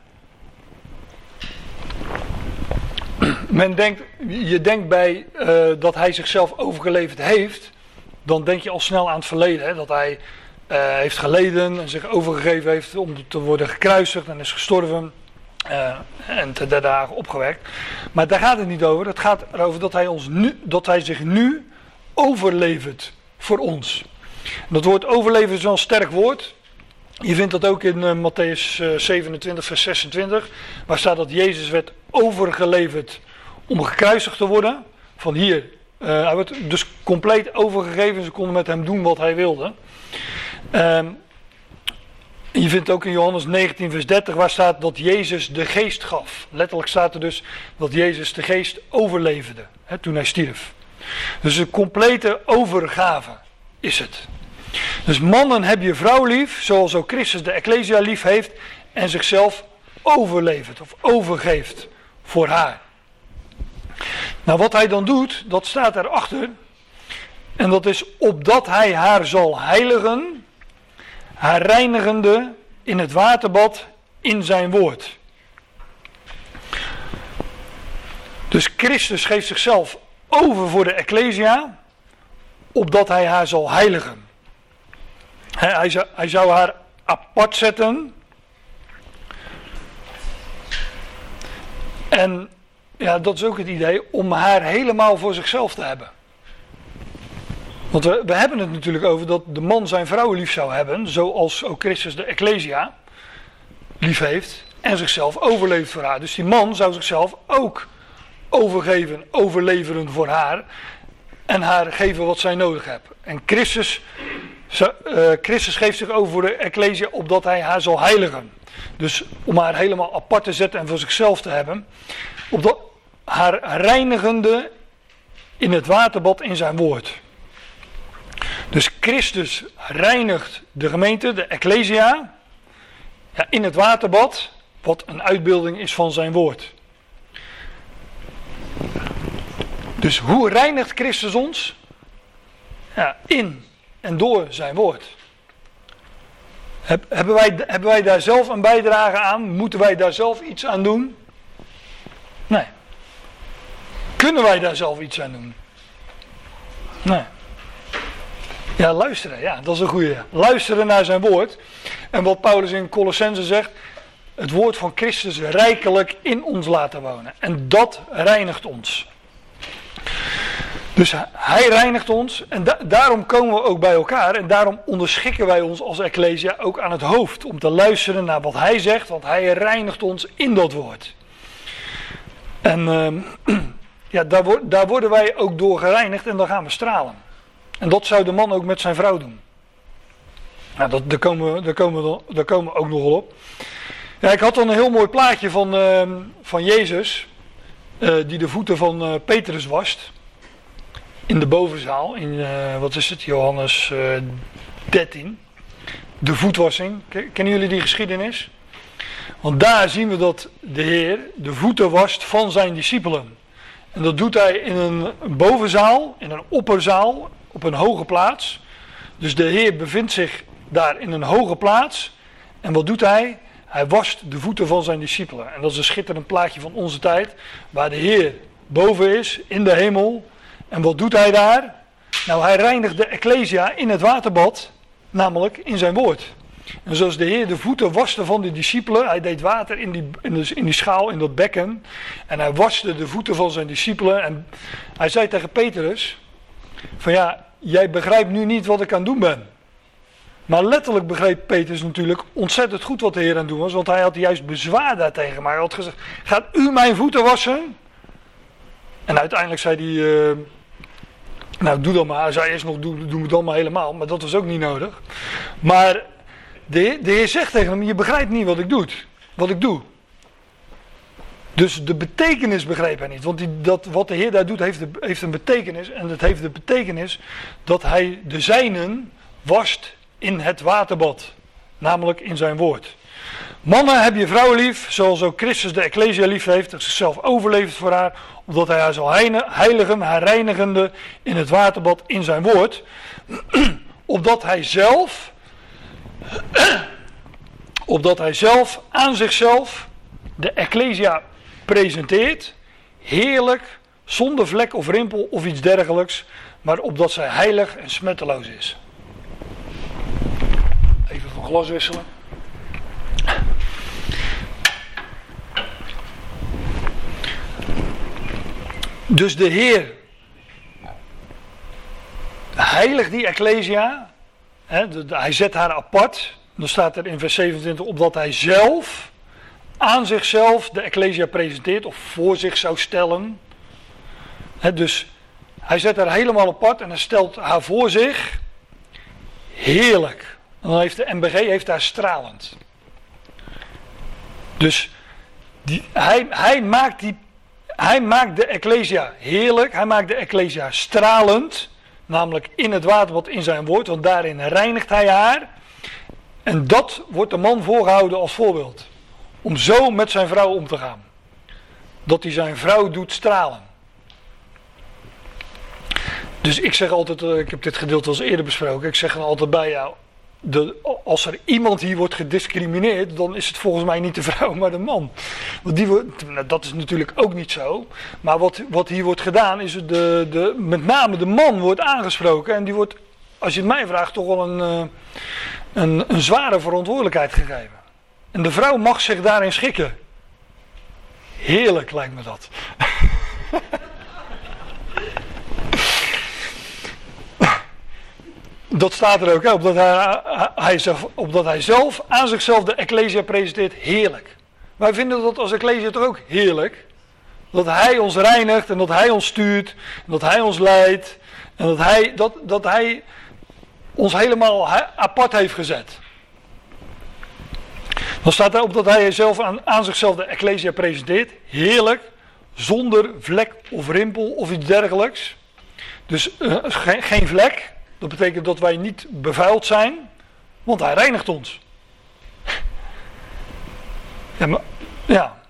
Je denkt bij dat hij zichzelf overgeleverd heeft, dan denk je al snel aan het verleden. Hè? Dat hij heeft geleden en zich overgegeven heeft om te worden gekruisigd en is gestorven. En te 3 dagen opgewekt. Maar daar gaat het niet over. Het gaat erover dat hij zich nu overlevert voor ons. Dat woord overleveren is wel een sterk woord. Je vindt dat ook in Mattheüs 27 vers 26. Waar staat dat Jezus werd overgeleverd om gekruisigd te worden. Van hier. Hij werd dus compleet overgegeven. Ze konden met hem doen wat hij wilde. Je vindt ook in Johannes 19 vers 30 waar staat dat Jezus de geest gaf. Letterlijk staat er dus dat Jezus de geest overleverde toen hij stierf. Dus een complete overgave is het. Dus mannen, heb je vrouw lief, zoals ook Christus de Ecclesia lief heeft en zichzelf overlevert of overgeeft voor haar. Nou, wat hij dan doet, dat staat erachter. En dat is opdat hij haar zal heiligen, haar reinigende in het waterbad in zijn woord. Dus Christus geeft zichzelf over voor de Ecclesia, opdat hij haar zal heiligen. Hij zou haar apart zetten. En ja, dat is ook het idee om haar helemaal voor zichzelf te hebben. Want we hebben het natuurlijk over dat de man zijn vrouw lief zou hebben, zoals ook Christus de Ecclesia lief heeft en zichzelf overleeft voor haar. Dus die man zou zichzelf ook overgeven, overleveren voor haar en haar geven wat zij nodig heeft. En Christus geeft zich over voor de Ecclesia opdat hij haar zal heiligen. Dus om haar helemaal apart te zetten en voor zichzelf te hebben. Opdat haar reinigende in het waterbad in zijn woord. Dus Christus reinigt de gemeente, de Ecclesia, in het waterbad, wat een uitbeelding is van zijn woord. Dus hoe reinigt Christus ons? Ja, in en door zijn woord. Hebben wij daar zelf een bijdrage aan? Moeten wij daar zelf iets aan doen? Nee. Kunnen wij daar zelf iets aan doen? Nee. Ja, luisteren. Ja, dat is een goeie. Luisteren naar zijn woord. En wat Paulus in Colossenzen zegt. Het woord van Christus rijkelijk in ons laten wonen. En dat reinigt ons. Dus hij reinigt ons. En daarom komen we ook bij elkaar. En daarom onderschikken wij ons als Ecclesia ook aan het hoofd. Om te luisteren naar wat hij zegt. Want hij reinigt ons in dat woord. En ja, daar worden wij ook door gereinigd. En dan gaan we stralen. En dat zou de man ook met zijn vrouw doen. Nou, daar komen we ook nog wel op. Ja, ik had dan een heel mooi plaatje van Jezus. Die de voeten van Petrus wast. In de bovenzaal. In, wat is het? Johannes 13. De voetwassing. Kennen jullie die geschiedenis? Want daar zien we dat de Heer de voeten wast van zijn discipelen. En dat doet hij in een bovenzaal, in een opperzaal, op een hoge plaats. Dus de Heer bevindt zich daar in een hoge plaats. En wat doet hij? Hij wast de voeten van zijn discipelen. En dat is een schitterend plaatje van onze tijd. Waar de Heer boven is, in de hemel. En wat doet hij daar? Nou, hij reinigt de Ecclesia in het waterbad. Namelijk in zijn woord. En zoals de Heer de voeten waste van de discipelen, hij deed water in die schaal, in dat bekken. En hij waste de voeten van zijn discipelen. En hij zei tegen Petrus, van ja, jij begrijpt nu niet wat ik aan het doen ben. Maar letterlijk begreep Petrus natuurlijk ontzettend goed wat de Heer aan het doen was. Want hij had juist bezwaar daartegen. Maar hij had gezegd, gaat u mijn voeten wassen? En uiteindelijk zei hij, nou doe dan maar. Hij zei eerst nog, doe het dan maar helemaal. Maar dat was ook niet nodig. Maar de Heer zegt tegen hem, je begrijpt niet wat ik doe. Dus de betekenis begreep hij niet. Want wat de Heer daar doet heeft een betekenis. En dat heeft de betekenis dat hij de zijnen wast in het waterbad. Namelijk in zijn woord. Mannen, heb je vrouw lief, zoals ook Christus de Ecclesia lief heeft, en zichzelf overlevert voor haar, opdat hij haar zal heiligen, haar reinigende in het waterbad in zijn woord. Opdat hij zelf aan zichzelf de Ecclesia presenteert, heerlijk, zonder vlek of rimpel of iets dergelijks, maar opdat zij heilig en smetteloos is. Even van glas wisselen. Dus de Heer heiligt die Ecclesia, hij zet haar apart. Dan staat er in vers 27 opdat hij zelf aan zichzelf de Ecclesia presenteert of voor zich zou stellen. Dus hij zet haar helemaal apart en hij stelt haar voor zich heerlijk. En dan heeft de MBG haar stralend. Dus hij maakt de Ecclesia heerlijk, hij maakt de Ecclesia stralend, namelijk in het waterbad in zijn woord, want daarin reinigt hij haar. En dat wordt de man voorgehouden als voorbeeld. Om zo met zijn vrouw om te gaan. Dat hij zijn vrouw doet stralen. Dus ik zeg altijd, ik heb dit gedeelte al eens eerder besproken, ik zeg er altijd bij jou, als er iemand hier wordt gediscrimineerd, dan is het volgens mij niet de vrouw, maar de man. Want dat is natuurlijk ook niet zo. Maar wat hier wordt gedaan, is met name de man wordt aangesproken. En die wordt, als je het mij vraagt, toch wel een zware verantwoordelijkheid gegeven. En de vrouw mag zich daarin schikken. Heerlijk lijkt me dat. Dat staat er ook, hè, opdat hij zelf aan zichzelf de Ecclesia presenteert, heerlijk. Wij vinden dat als Ecclesia toch ook heerlijk. Dat hij ons reinigt en dat hij ons stuurt, en dat hij ons leidt. En dat hij ons helemaal apart heeft gezet. Dan staat er op dat hij zelf aan zichzelf de Ecclesia presenteert, heerlijk, zonder vlek of rimpel of iets dergelijks. Dus geen vlek. Dat betekent dat wij niet bevuild zijn, want hij reinigt ons. Ja.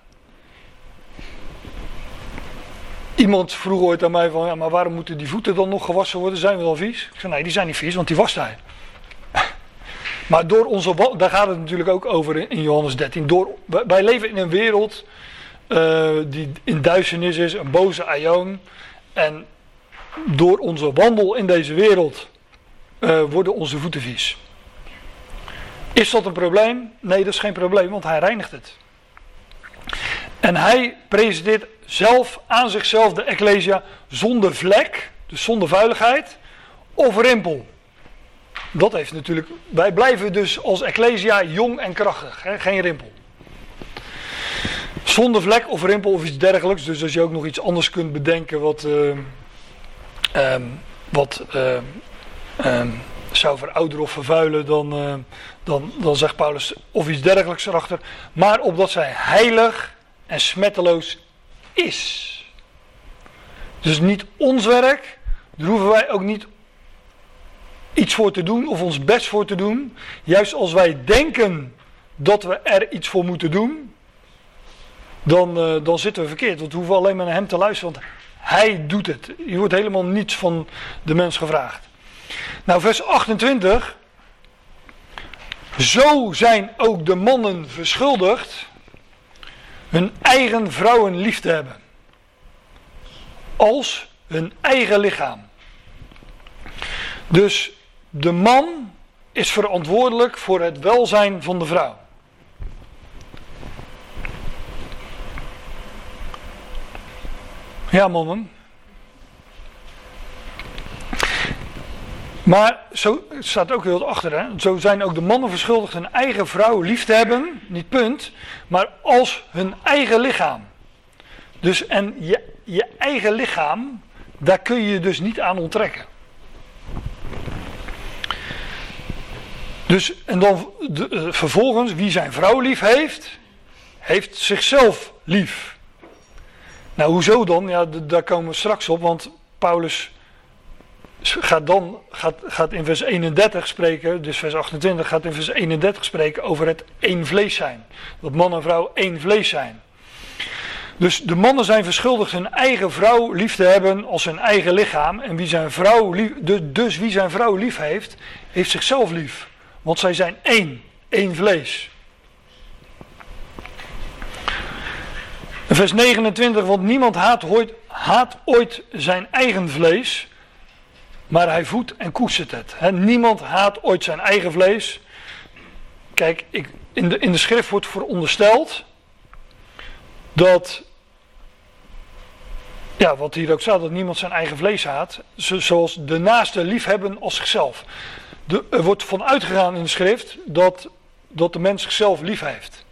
Iemand vroeg ooit aan mij van, ja, maar waarom moeten die voeten dan nog gewassen worden? Zijn we dan vies? Ik zei, nee, die zijn niet vies, want die wast hij. Maar door onze, daar gaat het natuurlijk ook over in Johannes 13. Wij leven in een wereld die in duisternis is, een boze aion. En door onze wandel in deze wereld worden onze voeten vies. Is dat een probleem? Nee, dat is geen probleem, want hij reinigt het. En hij presenteert zelf aan zichzelf de Ecclesia zonder vlek, dus zonder vuiligheid, of rimpel. Dat heeft natuurlijk, wij blijven dus als Ecclesia jong en krachtig, hè? Geen rimpel. Zonder vlek of rimpel of iets dergelijks, dus als je ook nog iets anders kunt bedenken wat zou verouderen of vervuilen, dan zegt Paulus of iets dergelijks erachter. Maar opdat zij heilig en smetteloos is. Dus niet ons werk, daar hoeven wij ook niet iets voor te doen of ons best voor te doen. Juist als wij denken dat we er iets voor moeten doen, dan zitten we verkeerd. Want we hoeven alleen maar naar hem te luisteren, want hij doet het. Hier wordt helemaal niets van de mens gevraagd. Nou, vers 28. Zo zijn ook de mannen verschuldigd hun eigen vrouwen lief te hebben. Als hun eigen lichaam. Dus de man is verantwoordelijk voor het welzijn van de vrouw. Ja, mannen. Maar zo staat ook heel achter, hè? Zo zijn ook de mannen verschuldigd hun eigen vrouw lief te hebben, niet punt, maar als hun eigen lichaam. Dus en je eigen lichaam, daar kun je je dus niet aan onttrekken. Dus en dan vervolgens, wie zijn vrouw lief heeft, heeft zichzelf lief. Nou, hoezo dan? Ja, daar komen we straks op, want Paulus gaat in vers 31 spreken, dus vers 28 gaat in vers 31 spreken over het één vlees zijn. Dat man en vrouw één vlees zijn. Dus de mannen zijn verschuldigd hun eigen vrouw lief te hebben als hun eigen lichaam. En wie zijn vrouw lief, dus wie zijn vrouw lief heeft, heeft zichzelf lief. Want zij zijn één vlees. Vers 29, want niemand haat ooit zijn eigen vlees, maar hij voedt en koestert het. Niemand haat ooit zijn eigen vlees. Kijk, in de schrift wordt verondersteld dat, ja, wat hier ook staat, dat niemand zijn eigen vlees haat, zoals de naaste liefhebben als zichzelf. Er wordt van uitgegaan in de schrift dat de mens zichzelf lief heeft.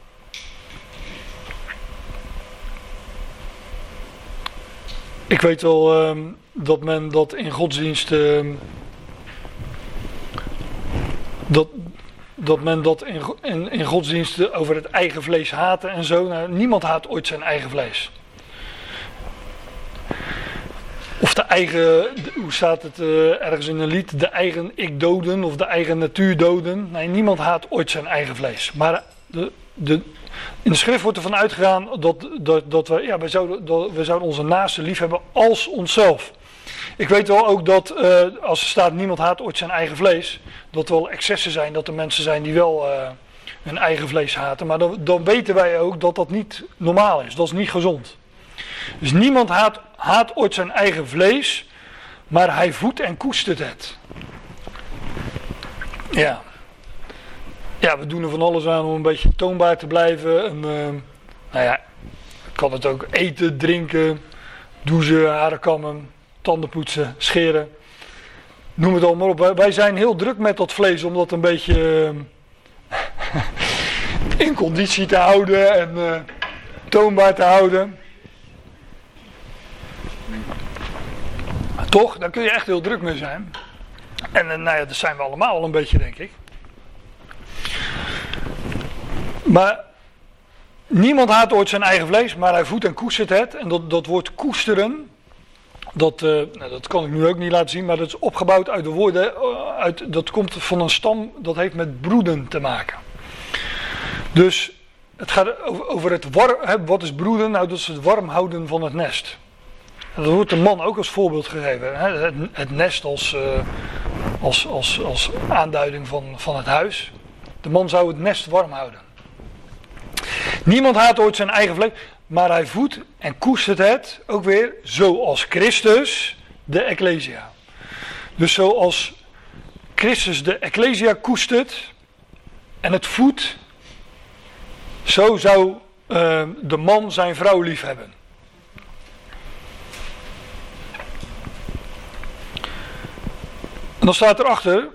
Ik weet wel dat men dat in godsdienst dat men dat in godsdiensten over het eigen vlees haten en zo. Nou, niemand haat ooit zijn eigen vlees. Of de eigen, hoe staat het ergens in een lied, de eigen ik doden of de eigen natuur doden. Nee, niemand haat ooit zijn eigen vlees. Maar in de schrift wordt ervan uitgegaan dat wij zouden onze naaste lief hebben als onszelf. Ik weet wel ook dat als er staat niemand haat ooit zijn eigen vlees, dat er wel excessen zijn, dat er mensen zijn die wel hun eigen vlees haten. Maar dan weten wij ook dat dat niet normaal is, dat is niet gezond. Dus niemand haat ooit zijn eigen vlees, maar hij voedt en koestert het. Ja. Ja, we doen er van alles aan om een beetje toonbaar te blijven. En, nou ja, kan het ook eten, drinken, douchen, haren kammen, tanden poetsen, scheren. Noem het allemaal op. Wij zijn heel druk met dat vlees om dat een beetje in conditie te houden en toonbaar te houden. Toch? Daar kun je echt heel druk mee zijn. En nou ja, dat zijn we allemaal wel een beetje, denk ik. Maar niemand haat ooit zijn eigen vlees, maar hij voedt en koestert het. En dat woord koesteren, dat kan ik nu ook niet laten zien, maar dat is opgebouwd uit de woorden, dat komt van een stam, dat heeft met broeden te maken. Dus het gaat over het wat is broeden? Nou, dat is het warm houden van het nest. En dat wordt de man ook als voorbeeld gegeven. Het nest als aanduiding van het huis. De man zou het nest warm houden. Niemand haat ooit zijn eigen vlees, maar hij voedt en koestert het, ook weer, zoals Christus de Ecclesia. Dus zoals Christus de Ecclesia koestert en het voedt, zo zou de man zijn vrouw lief hebben. En dan staat erachter,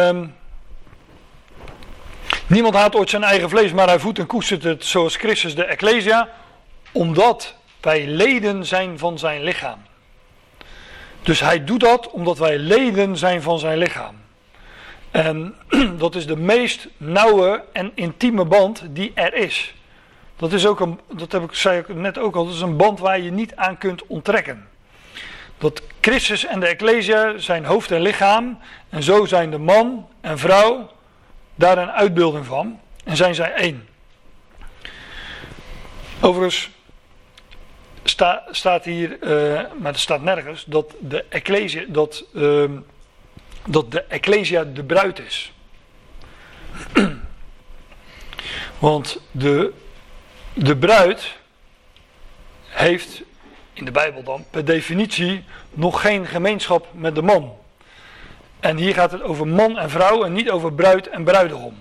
niemand haat ooit zijn eigen vlees, maar hij voedt en koestert het zoals Christus de Ecclesia, omdat wij leden zijn van zijn lichaam. Dus hij doet dat omdat wij leden zijn van zijn lichaam. En dat is de meest nauwe en intieme band die er is. Dat is ook zei ik net ook al, dat is een band waar je niet aan kunt onttrekken. Dat Christus en de Ecclesia zijn hoofd en lichaam, en zo zijn de man en vrouw daar een uitbeelding van, en zijn zij één. Overigens staat hier, maar er staat nergens, dat de Ecclesia de bruid is. Want de bruid heeft, in de Bijbel dan, per definitie nog geen gemeenschap met de man. En hier gaat het over man en vrouw en niet over bruid en bruidegom.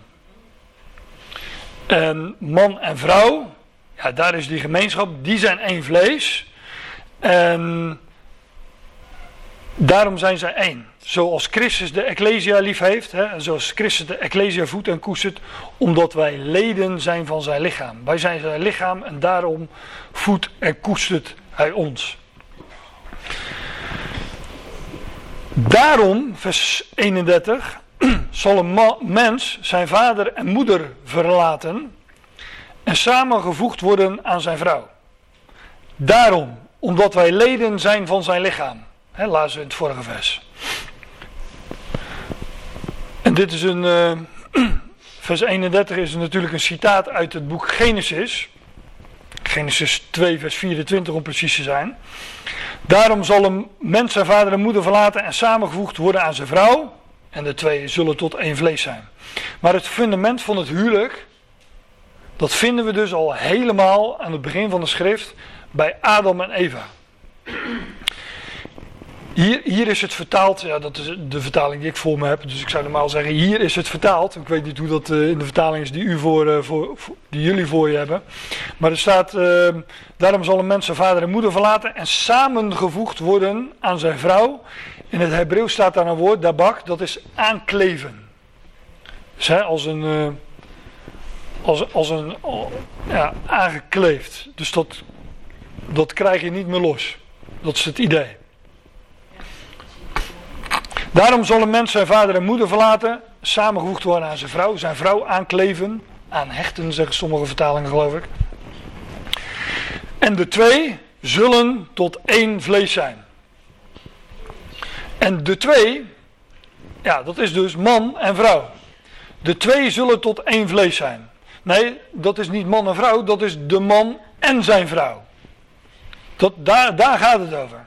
En man en vrouw, ja, daar is die gemeenschap, die zijn één vlees. En daarom zijn zij één. Zoals Christus de Ecclesia lief heeft, hè, en zoals Christus de Ecclesia voedt en koestert, omdat wij leden zijn van zijn lichaam. Wij zijn zijn lichaam en daarom voedt en koestert hij ons. Daarom, vers 31, zal een mens zijn vader en moeder verlaten en samengevoegd worden aan zijn vrouw. Daarom, omdat wij leden zijn van zijn lichaam. Hè, lazen we in het vorige vers. En dit is vers 31 is natuurlijk een citaat uit het boek Genesis. Genesis 2 vers 24 om precies te zijn. Daarom zal een mens zijn vader en moeder verlaten en samengevoegd worden aan zijn vrouw. En de twee zullen tot één vlees zijn. Maar het fundament van het huwelijk, dat vinden we dus al helemaal aan het begin van de schrift bij Adam en Eva. Hier is het vertaald, ja, dat is de vertaling die ik voor me heb, dus ik zou normaal zeggen, hier is het vertaald. Ik weet niet hoe dat in de vertaling is die jullie voor je hebben. Maar er staat, daarom zal een mens zijn vader en moeder verlaten en samengevoegd worden aan zijn vrouw. In het Hebreeuws staat daar een woord, dabak, dat is aankleven. Dus ja, aangekleefd. Dus dat krijg je niet meer los. Dat is het idee. Daarom zal een mens zijn vader en moeder verlaten, samengevoegd worden aan zijn vrouw aankleven, aanhechten, zeggen sommige vertalingen geloof ik. En de twee zullen tot één vlees zijn. En de twee, ja, dat is dus man en vrouw. De twee zullen tot één vlees zijn. Nee, dat is niet man en vrouw, dat is de man en zijn vrouw. Daar gaat het over.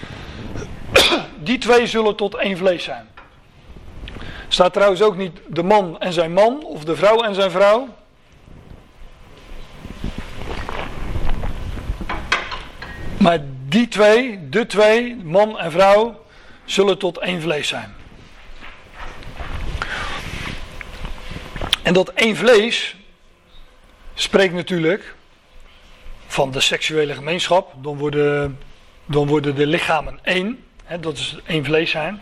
Die twee zullen tot één vlees zijn. Staat trouwens ook niet de man en zijn man of de vrouw en zijn vrouw. Maar die twee, de twee, man en vrouw, zullen tot één vlees zijn. En dat één vlees spreekt natuurlijk van de seksuele gemeenschap. Dan worden de lichamen één. Hè, dat is één vlees zijn.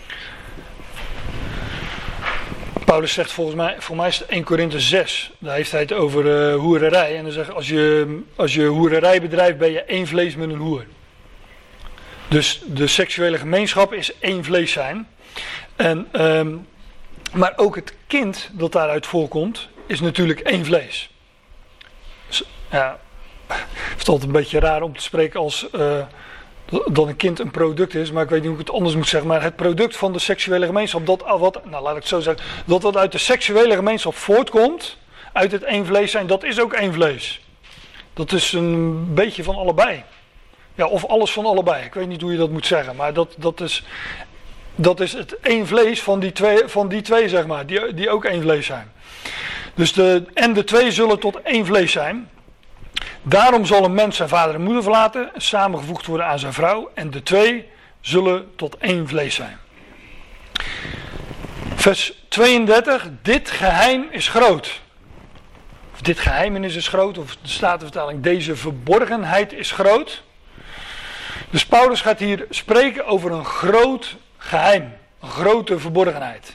Paulus zegt voor mij is het 1 Korinthe 6. Daar heeft hij het over hoererij. En dan zegt als je hoererij bedrijft ben je één vlees met een hoer. Dus de seksuele gemeenschap is één vlees zijn. Maar ook het kind dat daaruit voorkomt is natuurlijk één vlees. Dus, ja, het is altijd een beetje raar om te spreken als dat een kind een product is, maar ik weet niet hoe ik het anders moet zeggen. Maar het product van de seksuele gemeenschap, laat ik het zo zeggen, dat wat uit de seksuele gemeenschap voortkomt, uit het één vlees zijn, dat is ook één vlees. Dat is een beetje van allebei. Ja, of alles van allebei. Ik weet niet hoe je dat moet zeggen, maar dat is het één vlees van die twee zeg maar, die ook één vlees zijn. Dus de twee zullen tot één vlees zijn. Daarom zal een mens zijn vader en moeder verlaten, samengevoegd worden aan zijn vrouw, en de twee zullen tot één vlees zijn. Vers 32, dit geheim is groot. Of dit geheimenis is groot, of de Statenvertaling, deze verborgenheid is groot. Dus Paulus gaat hier spreken over een groot geheim, een grote verborgenheid.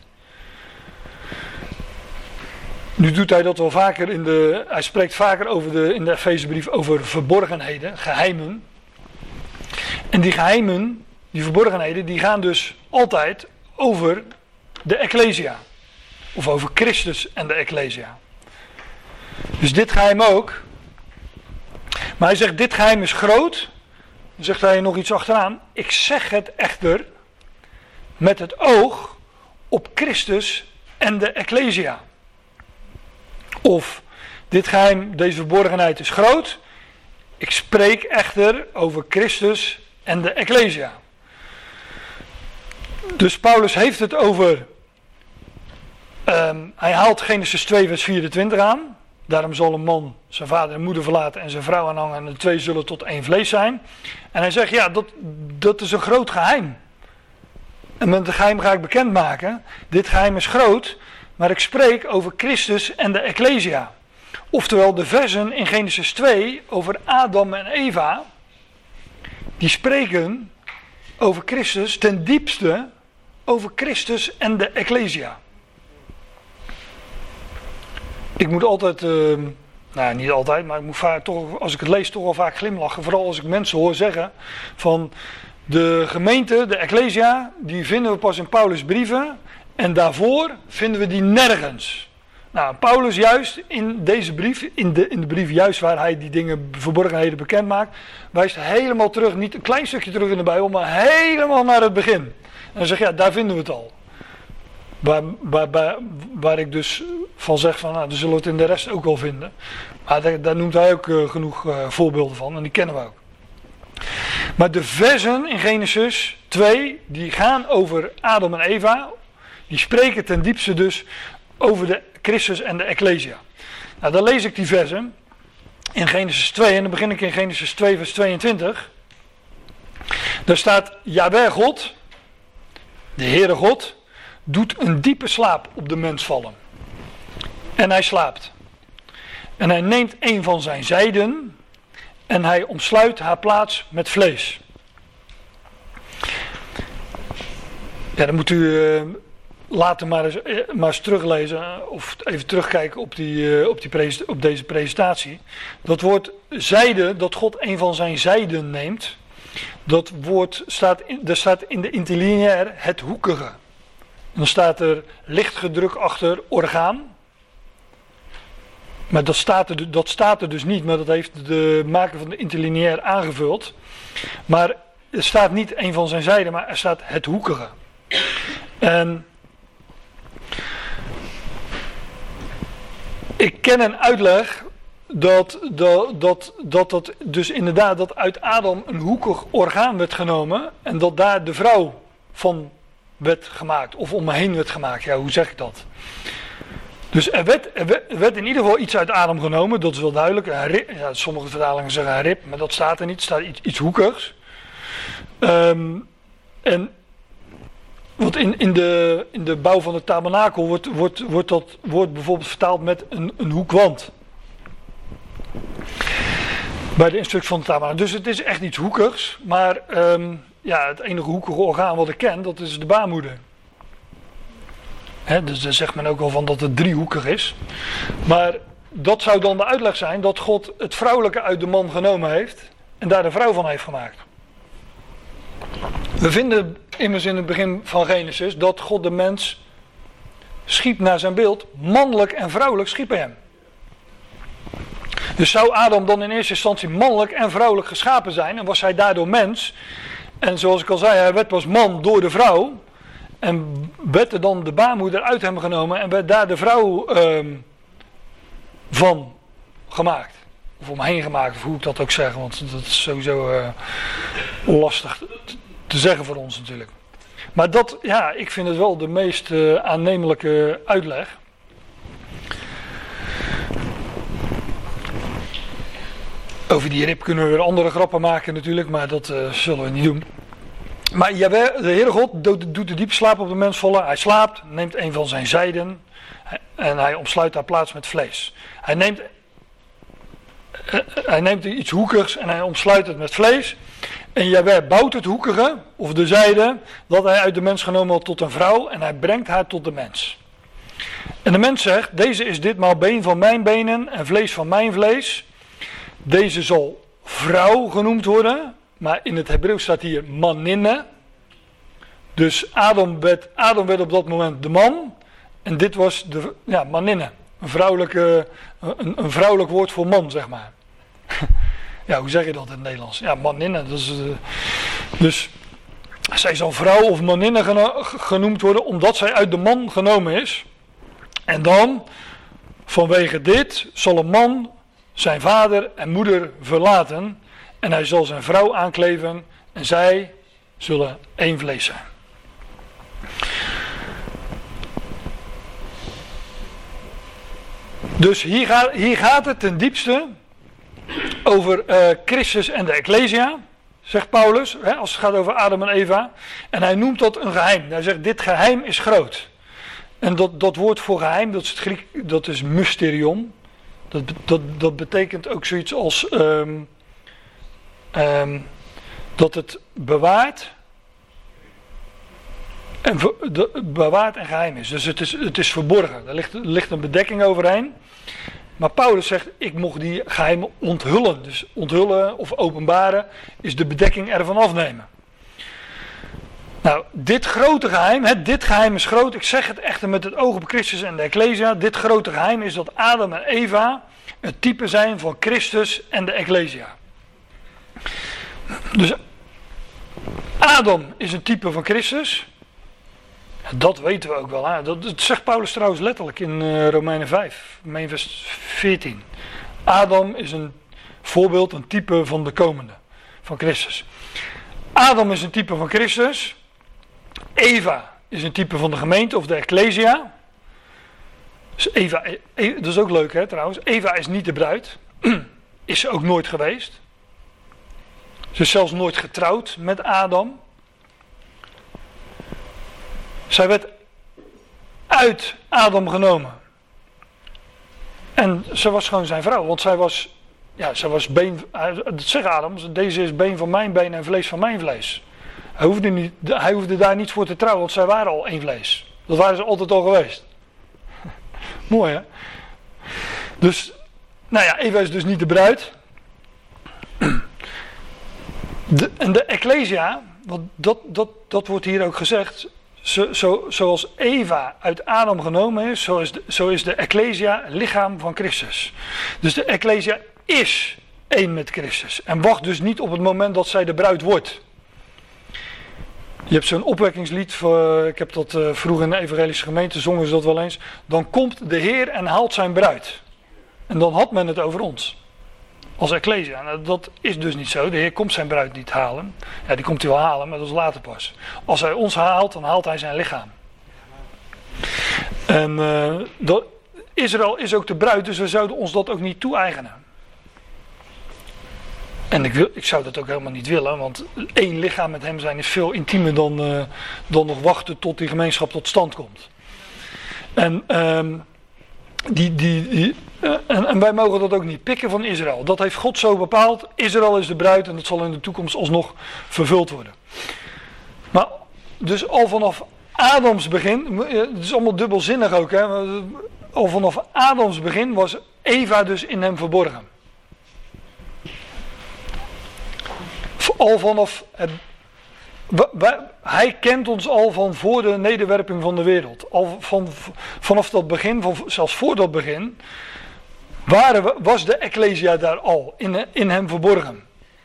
Nu doet hij dat wel vaker hij spreekt vaker in de Efezebrief over verborgenheden, geheimen. En die geheimen, die verborgenheden, die gaan dus altijd over de Ecclesia. Of over Christus en de Ecclesia. Dus dit geheim ook. Maar hij zegt, dit geheim is groot. Dan zegt hij nog iets achteraan. Ik zeg het echter met het oog op Christus en de Ecclesia. Of, dit geheim, deze verborgenheid is groot. Ik spreek echter over Christus en de Ecclesia. Dus Paulus heeft het over... hij haalt Genesis 2 vers 24 aan. Daarom zal een man zijn vader en moeder verlaten en zijn vrouw aanhangen. En de twee zullen tot één vlees zijn. En hij zegt, ja, dat is een groot geheim. en met het geheim ga ik bekendmaken. Dit geheim is groot, maar ik spreek over Christus en de Ecclesia. Oftewel de versen in Genesis 2 over Adam en Eva, die spreken over Christus, ten diepste over Christus en de Ecclesia. Ik moet altijd, niet altijd, maar ik moet vaak toch, als ik het lees, toch wel vaak glimlachen. Vooral als ik mensen hoor zeggen van de gemeente, de Ecclesia, die vinden we pas in Paulus' brieven. En daarvoor vinden we die nergens. Nou, Paulus juist in deze brief, in de brief juist waar hij die dingen, verborgenheden bekend maakt, wijst helemaal terug, niet een klein stukje terug in de Bijbel, maar helemaal naar het begin. En dan zeg je, ja, daar vinden we het al. Waar ik dus van zeg van, nou, dan zullen we het in de rest ook wel vinden. Maar daar noemt hij ook genoeg voorbeelden van en die kennen we ook. Maar de versen in Genesis 2, die gaan over Adam en Eva, die spreken ten diepste dus over de Christus en de Ecclesia. Nou, dan lees ik die versen in Genesis 2 en dan begin ik in Genesis 2 vers 22. Daar staat, Jahweh God, de Heere God, doet een diepe slaap op de mens vallen. En hij slaapt. En hij neemt een van zijn zijden en hij omsluit haar plaats met vlees. Ja, dan moet u later maar eens teruglezen of even terugkijken op deze presentatie. Dat woord zijde, dat God een van zijn zijden neemt, dat woord staat in de interlineair het hoekige. En dan staat er lichtgedruk achter orgaan. Maar dat staat er dus niet, maar dat heeft de maker van de interlineair aangevuld. Maar er staat niet een van zijn zijden, maar er staat het hoekige. En ik ken een uitleg dat dus inderdaad dat uit Adam een hoekig orgaan werd genomen en dat daar de vrouw van werd gemaakt of omheen werd gemaakt. Ja, hoe zeg ik dat? Dus er werd in ieder geval iets uit Adam genomen, dat is wel duidelijk. Sommige vertalingen zeggen een rib, maar dat staat er niet. Er staat iets hoekigs. En want in de bouw van het tabernakel wordt dat woord bijvoorbeeld vertaald met een hoekwand. Bij de instructie van het tabernakel. Dus het is echt iets hoekigs, maar het enige hoekige orgaan wat ik ken, dat is de baarmoeder. Dus daar zegt men ook wel van dat het driehoekig is. Maar dat zou dan de uitleg zijn dat God het vrouwelijke uit de man genomen heeft en daar de vrouw van heeft gemaakt. We vinden immers in het begin van Genesis dat God de mens schiep naar zijn beeld, mannelijk en vrouwelijk schiep hij hem. Dus zou Adam dan in eerste instantie mannelijk en vrouwelijk geschapen zijn en was hij daardoor mens. En zoals ik al zei, hij werd pas man door de vrouw. En werd er dan de baarmoeder uit hem genomen en werd daar de vrouw van gemaakt. Of omheen gemaakt, of hoe ik dat ook zeg, want dat is sowieso lastig te zeggen voor ons natuurlijk. Maar dat, ja, ik vind het wel de meest aannemelijke uitleg. Over die rib kunnen we weer andere grappen maken natuurlijk, maar dat zullen we niet doen. Maar Jahweh, de Heere God, doet de diepe slaap op de mens vallen. Hij slaapt, neemt een van zijn zijden en hij omsluit haar plaats met vlees. Hij neemt iets hoekigs en hij omsluit het met vlees. En Jahweh bouwt het hoekige, of de zijde, dat hij uit de mens genomen had tot een vrouw en hij brengt haar tot de mens. En de mens zegt, deze is ditmaal been van mijn benen en vlees van mijn vlees. Deze zal vrouw genoemd worden. Maar in het Hebreeuws staat hier maninne. Dus Adam werd op dat moment de man. En dit was de maninne. Een vrouwelijk woord voor man, zeg maar. Ja, hoe zeg je dat in het Nederlands? Ja, maninne. Dus zij zal vrouw of maninne genoemd worden omdat zij uit de man genomen is. En dan, vanwege dit, zal een man zijn vader en moeder verlaten. En hij zal zijn vrouw aankleven en zij zullen één vlees zijn. Dus hier gaat het ten diepste over Christus en de Ecclesia. zegt Paulus, als het gaat over Adam en Eva. En hij noemt dat een geheim. Hij zegt, dit geheim is groot. En dat woord voor geheim, dat is het Griek, dat is mysterion. Dat betekent ook zoiets als dat het bewaard en geheim is. Dus het is verborgen. Er ligt een bedekking overheen. Maar Paulus zegt, ik mocht die geheimen onthullen. Dus onthullen of openbaren is de bedekking ervan afnemen. Nou, dit grote geheim, dit geheim is groot. Ik zeg het echter met het oog op Christus en de Ecclesia. Dit grote geheim is dat Adam en Eva het type zijn van Christus en de Ecclesia. Dus Adam is een type van Christus. Dat weten we ook wel. Hè? Dat zegt Paulus trouwens letterlijk in Romeinen 5, vers 14. Adam is een voorbeeld, een type van de komende, van Christus. Adam is een type van Christus. Eva is een type van de gemeente of de Ecclesia. Dus Eva, dat is ook leuk hè trouwens. Eva is niet de bruid. Is ze ook nooit geweest. Ze is zelfs nooit getrouwd met Adam. Zij werd uit Adam genomen. En ze was gewoon zijn vrouw. Want zij was been. Dat zegt Adam. Deze is been van mijn been en vlees van mijn vlees. Hij hoefde daar niet voor te trouwen. Want zij waren al één vlees. Dat waren ze altijd al geweest. Mooi hè. Dus. Nou ja, Eva is dus niet de bruid. En de Ecclesia. Want dat wordt hier ook gezegd. Zoals Eva uit Adam genomen is, zo is de Ecclesia lichaam van Christus. Dus de Ecclesia is één met Christus. En wacht dus niet op het moment dat zij de bruid wordt. Je hebt zo'n opwekkingslied, ik heb dat vroeger in de evangelische gemeente, zongen ze dat wel eens. Dan komt de Heer en haalt zijn bruid. En dan had men het over ons. Als Ecclesia. Nou, dat is dus niet zo. De Heer komt zijn bruid niet halen. Ja, die komt hij wel halen, maar dat is later pas. Als hij ons haalt, dan haalt hij zijn lichaam. En Israël is ook de bruid, dus we zouden ons dat ook niet toe-eigenen. En ik zou dat ook helemaal niet willen, want één lichaam met hem zijn is veel intiemer dan nog wachten tot die gemeenschap tot stand komt. En en wij mogen dat ook niet pikken van Israël. Dat heeft God zo bepaald. Israël is de bruid en dat zal in de toekomst alsnog vervuld worden. Maar dus al vanaf Adams begin, het is allemaal dubbelzinnig ook. Hè? Al vanaf Adams begin was Eva dus in hem verborgen. Al vanaf hij kent ons al van voor de nederwerping van de wereld. Al vanaf dat begin, zelfs voor dat begin, was de Ecclesia daar al, in hem verborgen.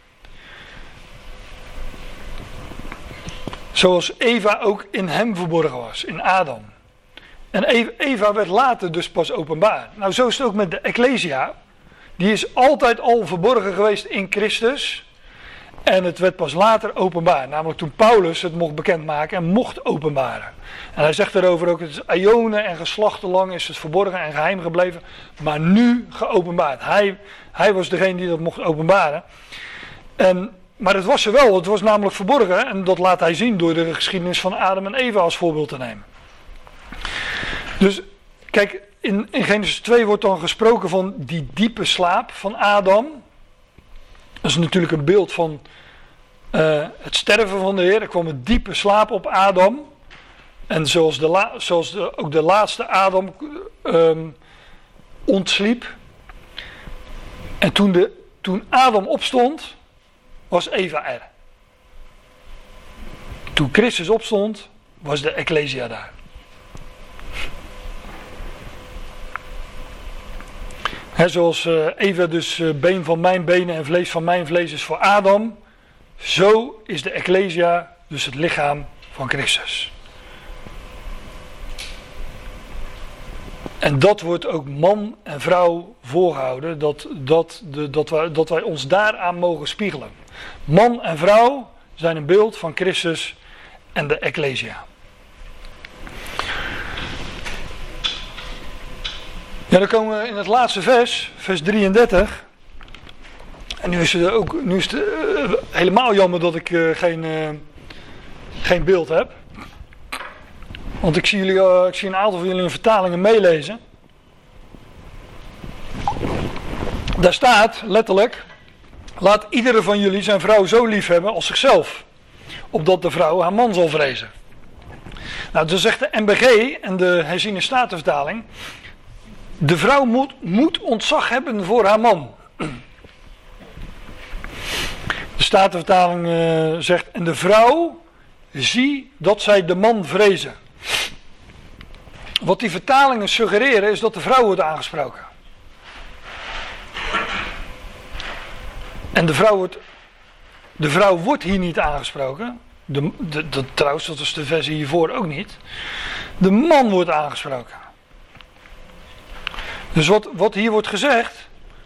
Zoals Eva ook in hem verborgen was, in Adam. En Eva werd later dus pas openbaar. Nou, zo is het ook met de Ecclesia. Die is altijd al verborgen geweest in Christus. En het werd pas later openbaar. Namelijk toen Paulus het mocht bekendmaken en mocht openbaren. En hij zegt erover ook, het is eonen en geslachten lang is het verborgen en geheim gebleven. Maar nu geopenbaard. Hij was degene die dat mocht openbaren. Maar het was er wel, het was namelijk verborgen. En dat laat hij zien door de geschiedenis van Adam en Eva als voorbeeld te nemen. Dus kijk, in Genesis 2 wordt dan gesproken van die diepe slaap van Adam. Dat is natuurlijk een beeld van het sterven van de Heer. Er kwam een diepe slaap op Adam. En zoals ook de laatste Adam ontsliep. En toen Adam opstond, was Eva er. Toen Christus opstond, was de Ecclesia daar. Zoals Eva dus been van mijn benen en vlees van mijn vlees is voor Adam. Zo is de Ecclesia dus het lichaam van Christus. En dat wordt ook man en vrouw voorgehouden. Dat wij ons daaraan mogen spiegelen. Man en vrouw zijn een beeld van Christus en de Ecclesia. Ja, dan komen we in het laatste vers 33. En nu is het helemaal jammer dat ik geen beeld heb. Want ik zie een aantal van jullie in vertalingen meelezen. Daar staat letterlijk: laat iedere van jullie zijn vrouw zo lief hebben als zichzelf, opdat de vrouw haar man zal vrezen. Nou, dan zegt de NBG en de herziene statenvertaling: de vrouw moet ontzag hebben voor haar man. De statenvertaling zegt: en de vrouw zie dat zij de man vrezen. Wat die vertalingen suggereren is dat de vrouw wordt aangesproken. En de vrouw wordt hier niet aangesproken. Trouwens, dat is de versie hiervoor ook niet. De man wordt aangesproken. Dus wat hier wordt gezegd,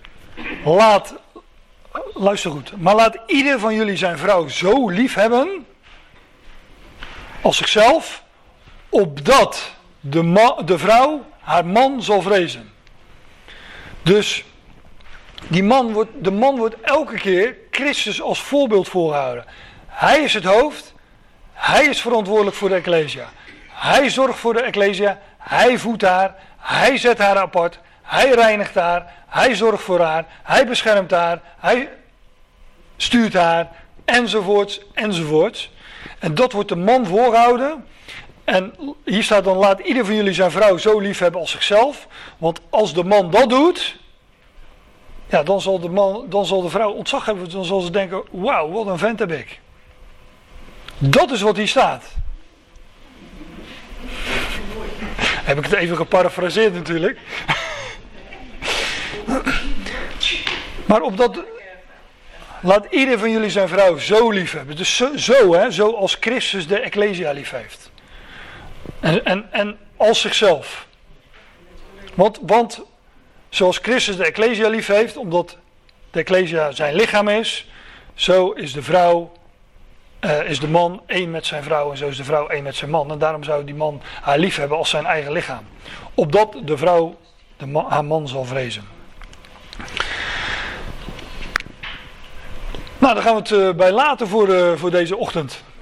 luister goed, maar laat ieder van jullie zijn vrouw zo lief hebben als zichzelf, opdat de vrouw haar man zal vrezen. Dus de man wordt elke keer Christus als voorbeeld voorgehouden. Hij is het hoofd, hij is verantwoordelijk voor de Ecclesia. Hij zorgt voor de Ecclesia, hij voedt haar, hij zet haar apart, hij reinigt haar, hij zorgt voor haar, hij beschermt haar, hij stuurt haar, enzovoorts, enzovoorts. En dat wordt de man voorgehouden. En hier staat dan: laat ieder van jullie zijn vrouw zo lief hebben als zichzelf. Want als de man dat doet, ja, dan zal de vrouw ontzag hebben. Dan zal ze denken: wauw, wat een vent heb ik. Dat is wat hier staat. Heb ik het even geparafraseerd natuurlijk. Maar laat ieder van jullie zijn vrouw zo lief hebben. Dus zo als Christus de Ecclesia lief heeft. En als zichzelf. Want zoals Christus de Ecclesia lief heeft, omdat de Ecclesia zijn lichaam is, zo is de man één met zijn vrouw en zo is de vrouw één met zijn man. En daarom zou die man haar lief hebben als zijn eigen lichaam. Opdat de vrouw haar man zal vrezen. Nou, daar gaan we het bij laten voor deze ochtend.